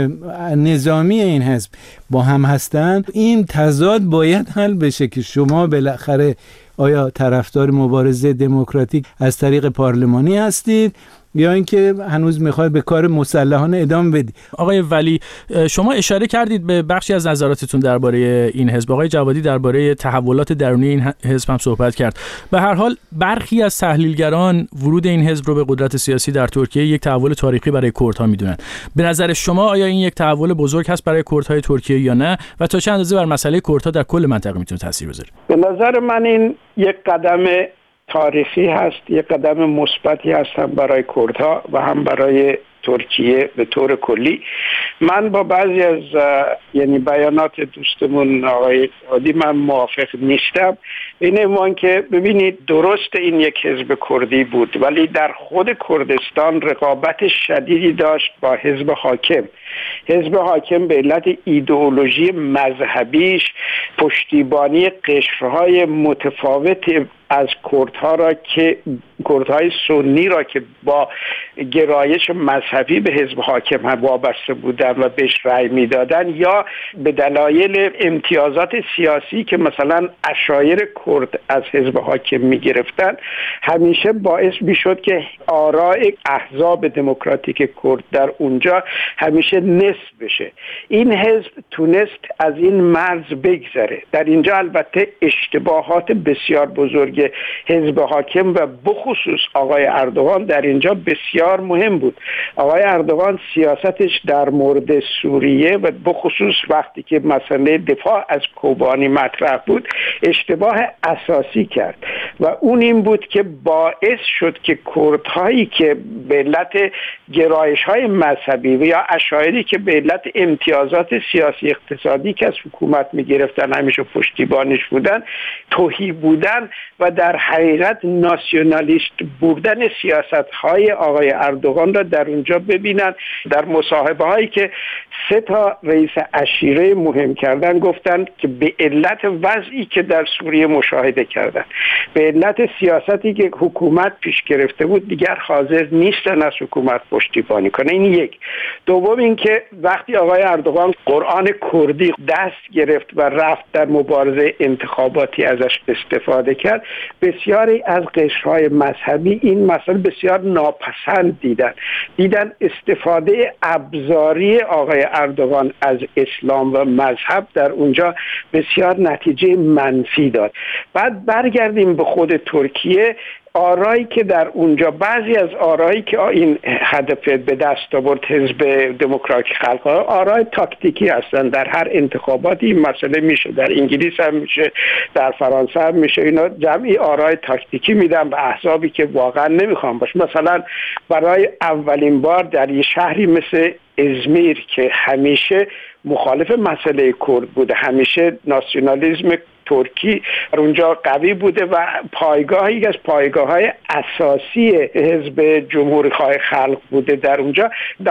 نظامی این حزب با هم هستند. این تضاد باید حل بشه که شما بالاخره آیا طرفدار مبارزه دموکراتیک از طریق پارلمانی هستید یا اینکه هنوز میخواید به کار مسلحانه ادامه بدید. آقای ولی شما اشاره کردید به بخشی از نظراتتون درباره این حزب، آقای جوادی درباره تحولات درونی این حزب هم صحبت کرد. به هر حال برخی از تحلیلگران ورود این حزب رو به قدرت سیاسی در ترکیه یک تحول تاریخی برای کردها میدونن. به نظر شما آیا این یک تحول بزرگ هست برای کردهای ترکیه یا نه و تا چه اندازه بر مسئله کردها در کل منطقه میتونه تاثیر بذاره؟ به نظر من این یک قدم تاریخی هست، یک قدم مثبتی هست هم برای کردها و هم برای ترکیه به طور کلی. من با بعضی از بیانات دوستمون آقای عادی من موافق نیستم. این عنوان که ببینید درست این یک حزب کردی بود ولی در خود کردستان رقابت شدیدی داشت با حزب حاکم. حزب حاکم به علت ایدئولوژی مذهبیش پشتیبانی قشرهای متفاوت از کردها را که کردهای سنی را که با گرایش مذهبی به حزب حاکم هم وابسته بودن و بهش رأی میدادن یا به دلایل امتیازات سیاسی که مثلا عشایر کرد از حزب حاکم میگرفتن، همیشه باعث میشد که آراء احزاب دموکراتیک کرد در اونجا همیشه نصف بشه. این حزب تونست از این مرز بگذره. در اینجا البته اشتباهات بسیار بزرگ حزب حاکم و بخصوص آقای اردوغان در اینجا بسیار مهم بود. آقای اردوغان سیاستش در مورد سوریه و بخصوص وقتی که مسئله دفاع از کوبانی مطرح بود اشتباه اساسی کرد و اون این بود که باعث شد که کردهایی که به علت گرایش‌های مذهبی و یا عشایری که به علت امتیازات سیاسی اقتصادی که از حکومت می‌گرفتن همیشه پشتیبانش بودن توهی بودن و و در حقیقت ناسیونالیست بودن سیاست‌های آقای اردوغان را در اونجا ببینن. در مصاحبه هایی که 3 رئیس عشیره مهم کردن گفتن که به علت وضعی که در سوریه مشاهده کردن، به علت سیاستی که حکومت پیش گرفته بود، دیگر حاضر نیستن از حکومت پشتیبانی کنه. این یک. دوم اینکه وقتی آقای اردوغان قرآن کردی دست گرفت و رفت در مبارزه انتخاباتی ازش استفاده کرد، بسیاری از قشرهای مذهبی این مسئله بسیار ناپسند دیدن استفاده ابزاری آقای اردوغان از اسلام و مذهب در اونجا بسیار نتیجه منفی داد. بعد برگردیم به خود ترکیه. آرایی که در اونجا، بعضی از آرایی که این هدف به دست آورد حزب دموکراتیک خلق، آرای تاکتیکی هستن. در هر انتخاباتی این مسئله میشه، در انگلیس هم میشه، در فرانسه هم میشه. اینا جمعی آرای تاکتیکی میدن به احزابی که واقعا نمیخوان باشه. مثلا برای اولین بار در یه شهری مثل ازمیر که همیشه مخالف مسئله کرد بوده، همیشه ناسیونالیسم ترکی اونجا قوی بوده و یکی از پایگاه‌های اساسی حزب جمهوری‌خواه خلق بوده، در اونجا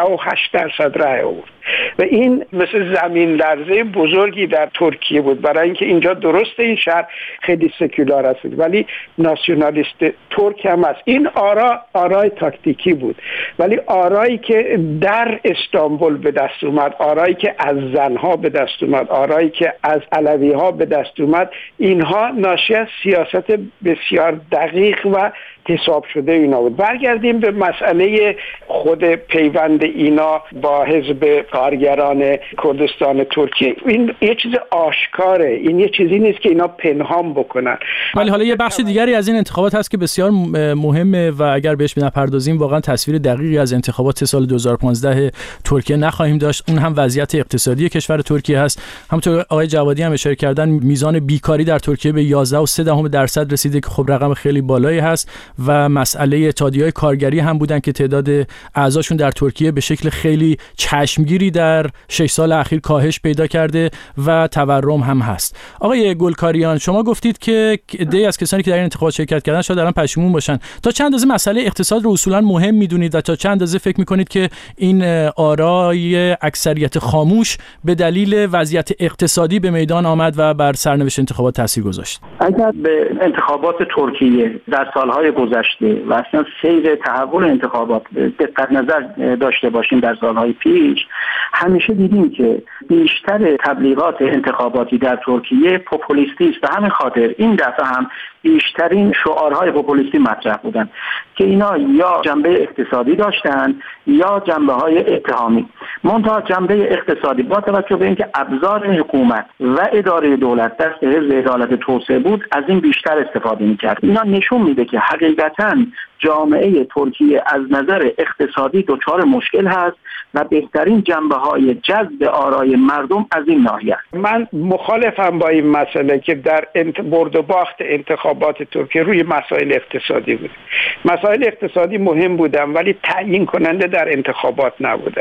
8% رأی آورد و این مثل زمین لرزه بزرگی در ترکیه بود، برای اینکه اینجا درسته این شهر خیلی سکولار است ولی ناسیونالیست ترک هم است. این آرای تاکتیکی بود، ولی آرایی که در استانبول به دست اومد، آرایی که از زنها به دست اومد، آرایی که از علوی‌ها به دست اومد، اینها ناشی از سیاست بسیار دقیق و حساب شده اینا بود. برگردیم به مسئله خود پیوند اینا با حزب کارگران کردستان ترکیه. این یه چیز آشکاره، این یه چیزی نیست که اینا پنهان بکنن. ولی حالا یه بخش دیگری از این انتخابات هست که بسیار مهمه و اگر بهش نپردازیم واقعا تصویر دقیقی از انتخابات سال 2015 ترکیه نخواهیم داشت. اون هم وضعیت اقتصادی کشور ترکیه هست. همونطور آقای جوادی هم اشاره کردن، میزان بیکاری در ترکیه به 11.3% رسیده که خب رقم خیلی بالایی هست و مسئله اتحادیه‌های کارگری هم بودن که تعداد اعضاشون در ترکیه به شکل خیلی چشمگیری در 6 سال اخیر کاهش پیدا کرده و تورم هم هست. آقای گلکاریان، شما گفتید که عده‌ای از کسانی که در این انتخابات شرکت کردن شاید الان پشیمون باشن. تا چند اندازه مسئله اقتصاد رو اصولاً مهم می‌دونید و تا چند اندازه فکر می‌کنید که این آرای اکثریت خاموش به دلیل وضعیت اقتصادی به میدان آمد و بر سرنوشت انتخابات تاثیر گذاشت؟ اگر به انتخابات ترکیه در سالهای گذشته و اصلا سیر تحول انتخابات دقت نظر داشته باشیم در سالهای پیش، همیشه دیدیم که بیشتر تبلیغات انتخاباتی در ترکیه پوپولیستی است. به همین خاطر این دفعه هم بیشترین شعارهای پوپولیستی مطرح بودن که اینا یا جنبه اقتصادی داشتن یا جنبه‌های اتهامی. منتها جنبه اقتصادی با توجه به اینکه ابزار حکومت و اداره دولت دست حزب عدالت توسعه بود، از این بیشتر استفاده می‌کرد. اینا نشون میده که حقیقتاً جامعه ترکیه از نظر اقتصادی دچار مشکل هست و بهترین جنبه‌های جذب آرای مردم از این ناحیه است. من مخالفم با این مسئله که در برد و باخت انتخابات ترکیه روی مسائل اقتصادی بود. مسائل اقتصادی مهم بودن ولی تعیین کننده در انتخابات نبودن.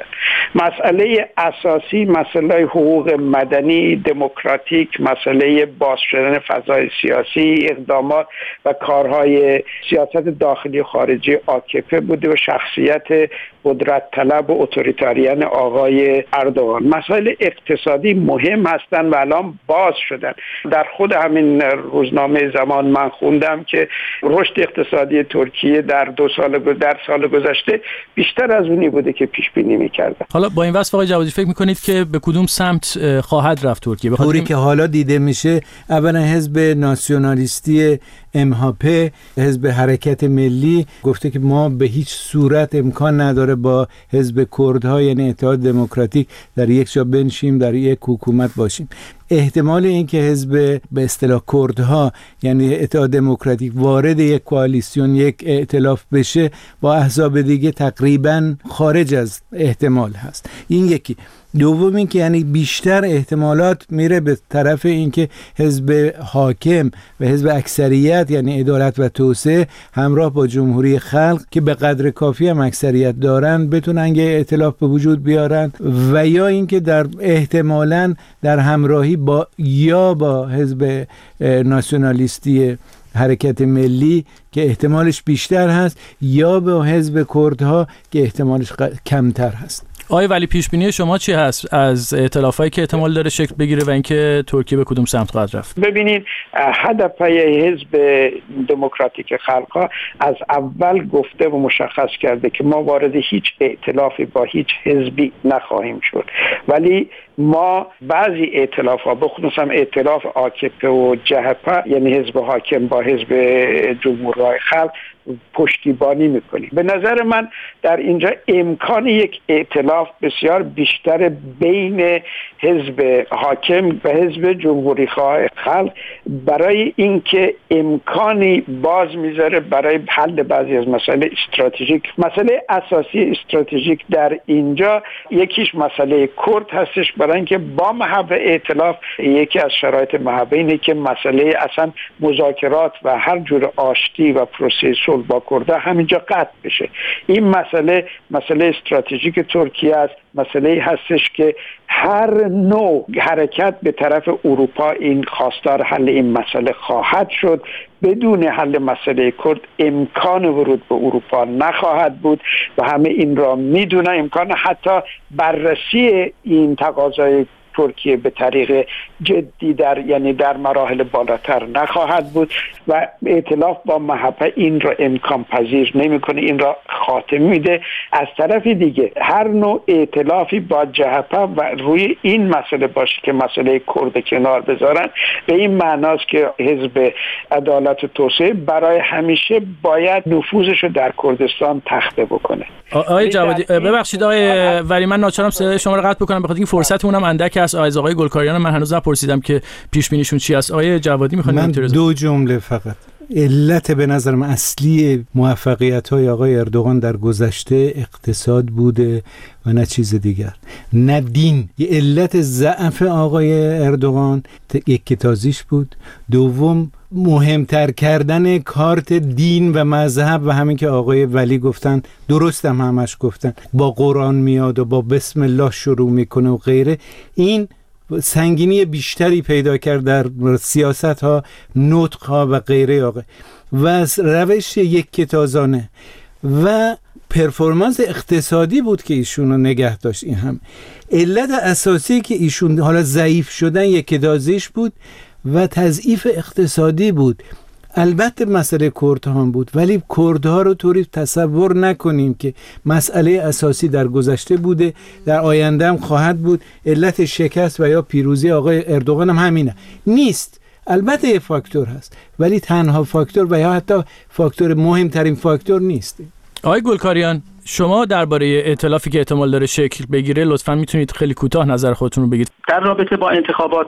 مسئله اساسی مسئله حقوق مدنی، دموکراتیک، مسئله باز شدن فضای سیاسی، اقدامات و کارهای سیاست داخلی و خارجی AKP بوده و شخصیت قدرت طلب و اتوریتاریان آقای اردوغان. مسائل اقتصادی مهم هستن و الان باز شدن. در خود همین روزنامه زمان من خوندم که رشد اقتصادی ترکیه در سال گذشته بیشتر از اونی بوده که پیش بینی می‌کردن. حالا با این وصف آقای جوادی فکر می‌کنید که به کدوم سمت خواهد رفت ترکیه؟ طوری که حالا دیده میشه، اولا حزب ناسیونالیستی MHP، حزب حرکت ملی گفته که ما به هیچ صورت امکان نداره با حزب کردها یعنی اتحاد دموکراتیک در یک جا بنشیم، در یک حکومت باشیم. احتمال این که حزب به اصطلاح کردها یعنی اتحاد دموکراتیک وارد یک کوالیسیون، یک ائتلاف بشه با احزاب دیگه تقریبا خارج از احتمال هست. این یکی. دوم این که یعنی بیشتر احتمالات میره به طرف اینکه حزب حاکم و حزب اکثریت یعنی عدالت و توسعه همراه با جمهوری خلق که به قدر کافی هم اکثریت دارن بتونن یه ائتلاف به وجود بیارن، و یا اینکه در احتمالاً در همراهی با حزب ناسیونالیستی حرکت ملی که احتمالش بیشتر هست یا به حزب کردها که احتمالش کمتر هست. آقای ولی پیش بینی شما چی هست از ائتلافایی که احتمال داره شکل بگیره و اینکه ترکیه به کدوم سمت خواهد رفت؟ ببینید، هدف حزب دموکراتیک خلق‌ها از اول گفته و مشخص کرده که ما وارد هیچ ائتلافی با هیچ حزبی نخواهیم شد، ولی ما بعضی ائتلاف‌ها بخصوص ائتلاف AKP و جهپا یعنی حزب حاکم با حزب جمهوری خلق پشتیبانی میکنیم. به نظر من در اینجا امکان یک ائتلاف بسیار بیشتر بین حزب حاکم و حزب جمهوری خواه خلق برای اینکه امکانی باز میذاره برای حل بعضی از مسائل استراتژیک. مسئله اساسی استراتژیک در اینجا یکیش مسئله کرد هستش، برای اینکه با محو ائتلاف یکی از شرایط محو اینه که مسئله اصلا مذاکرات و هر جور آشتی و پروسه صلح با کرده همینجا قطع بشه. این مسئله استراتژیک ترکیه است، مسئله هستش که هر نوع حرکت به طرف اروپا این خواستار حل این مسئله خواهد شد. بدون حل مسئله کرد امکان ورود به اروپا نخواهد بود و همه این را میدونه. امکان حتی بررسی این تقاضای ترکیه به طریق جدی در مراحل بالاتر نخواهد بود و ائتلاف با محبه این را امکان پذیر نمیکنه، این را خاتمه میده. از طرف دیگه هر نوع ائتلافی با جهپا و روی این مسئله باشه که مسئله کرد کنار بذارن، به این معناست که حزب عدالت و توسعه برای همیشه باید نفوذش رو در کردستان تخته بکنه. آقای جوادی ببخشید آقای ولی، من ناچارم صدای شما رو قطع بکنم بخاطر اینکه فرصتمون هم اندک است. از آقای گلکاریان من هنوز نپرسیدم که پیش بینیشون چی است. آقای جوادی میخواید؟ من دو جمله فقط. علت به نظرم اصلی موفقیت‌های آقای اردوغان در گذشته اقتصاد بوده و نه چیز دیگر، نه دین. یه علت ضعف آقای اردوغان یکی‌تازیش بود. دوم مهمتر کردن کارت دین و مذهب و همین که آقای ولی گفتن درستم همش گفتن، با قرآن میاد و با بسم الله شروع میکنه و غیره. این سنگینی بیشتری پیدا کرد در سیاست ها، نطق ها و غیره آقای و روش یکی‌تازانه و پرفورمنس اقتصادی بود که ایشون رو نگه داشت. این هم علت اساسی که ایشون حالا ضعیف شدن یکی‌تازیش بود و تضعیف اقتصادی بود. البته مسئله کردها هم بود، ولی کردها رو طوری تصور نکنیم که مسئله اساسی در گذشته بوده، در آینده هم خواهد بود. علت شکست و یا پیروزی آقای اردوغان هم همینه نیست. البته یه فاکتور هست ولی تنها فاکتور و یا حتی فاکتور مهمترین فاکتور نیست. آقای گلکاریان، شما درباره ائتلافی که احتمال داره شکل بگیره لطفاً میتونید خیلی کوتاه نظر خودتون رو بگید. در رابطه با انتخابات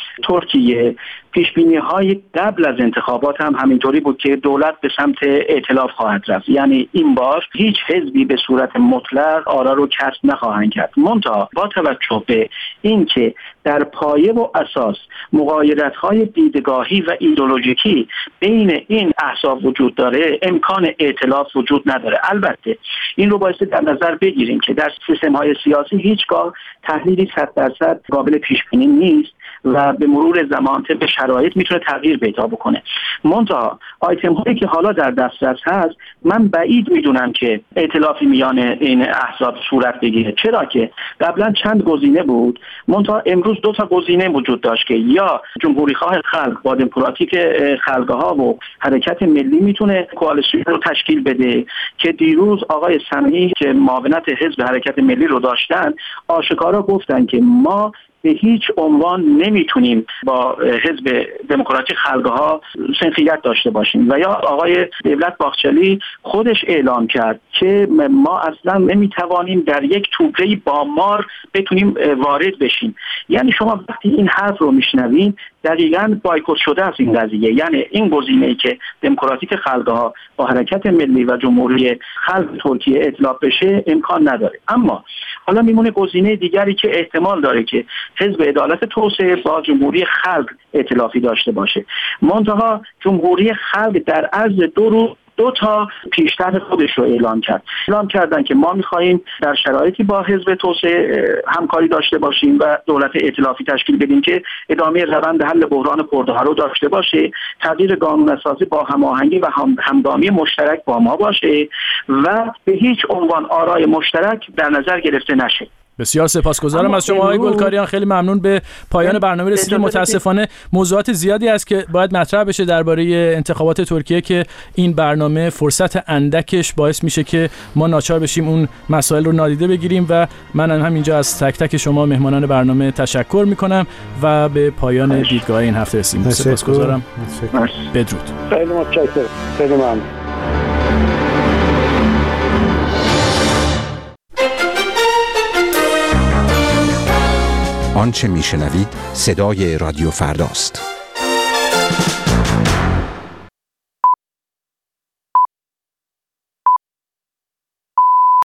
ترکیه، پیشبینی‌های قبل از انتخابات هم همینطوری بود که دولت به سمت ائتلاف خواهد رفت. یعنی این بار هیچ حزبی به صورت مطلق آرا رو کسب نخواهند کرد. منتها با توجه به این که در پایه و اساس مغایرت‌های دیدگاهی و ایدئولوژیکی بین این احزاب وجود داره، امکان ائتلاف وجود نداره. البته این رو باید در نظر بگیریم که در سیستم‌های سیاسی هیچگاه تحلیلی 100% قابل پیش‌بینی نیست و به مرور زمان طبق شرایط میتونه تغییر پیدا بکنه. منتها آیتم هایی که حالا در دسترس هست، من بعید میدونم که ائتلافی میان این احزاب صورت بگیره، چرا که قبلا چند گزینه بود، منتها امروز 2 تا گزینه وجود داشت که یا جمهوری خواه خلق با دموکراتیک خلق‌ها و حرکت ملی میتونه کوآلیسیون رو تشکیل بده که دیروز آقای سمیعی که معاونت حزب حرکت ملی رو داشتن آشکارا گفتن که ما به هیچ عنوان نمیتونیم با حزب دموکراتیک خلق‌ها سنخیت داشته باشیم و یا آقای دولت باغچلی خودش اعلام کرد که ما اصلا نمیتوانیم در یک توپه‌ای با مار بتونیم وارد بشیم. یعنی شما وقتی این حرف رو میشنوین دقیقاً بایکوت شده از این قضیه. یعنی این گزینه‌ای که دموکراتیک خلق‌ها با حرکت ملی و جمهوری خلق ترکیه ائتلاف بشه امکان نداره. اما حالا میمونه گزینه دیگری که احتمال داره که حزب عدالت توسعه با جمهوری خلق ائتلافی داشته باشه. منتها جمهوری خلق در عرض 2 روز 2 تا پیشتر خودش رو اعلام کردن که ما می‌خوایم در شرایطی با حزب توسعه همکاری داشته باشیم و دولت ائتلافی تشکیل بدیم که ادامه روند حل بحران کردها رو داشته باشه، تغییر قانون اساسی با هماهنگی و همگامی مشترک با ما باشه و به هیچ عنوان آرای مشترک در نظر گرفته نشه. بسیار سپاسگزارم از شما آقای گلکاریان، خیلی ممنون. به پایان برنامه رسیدیم. متاسفانه موضوعات زیادی است که باید مطرح بشه درباره انتخابات ترکیه که این برنامه فرصت اندکش باعث میشه که ما ناچار بشیم اون مسائل رو نادیده بگیریم و من همینجا از تک تک شما مهمانان برنامه تشکر میکنم و به پایان دیدگاه این هفته رسیدیم. سپاسگزارم. بدرود. خیلی متشکرم. خیلی ممنون. آنچه میشنوید صدای رادیو فرداست.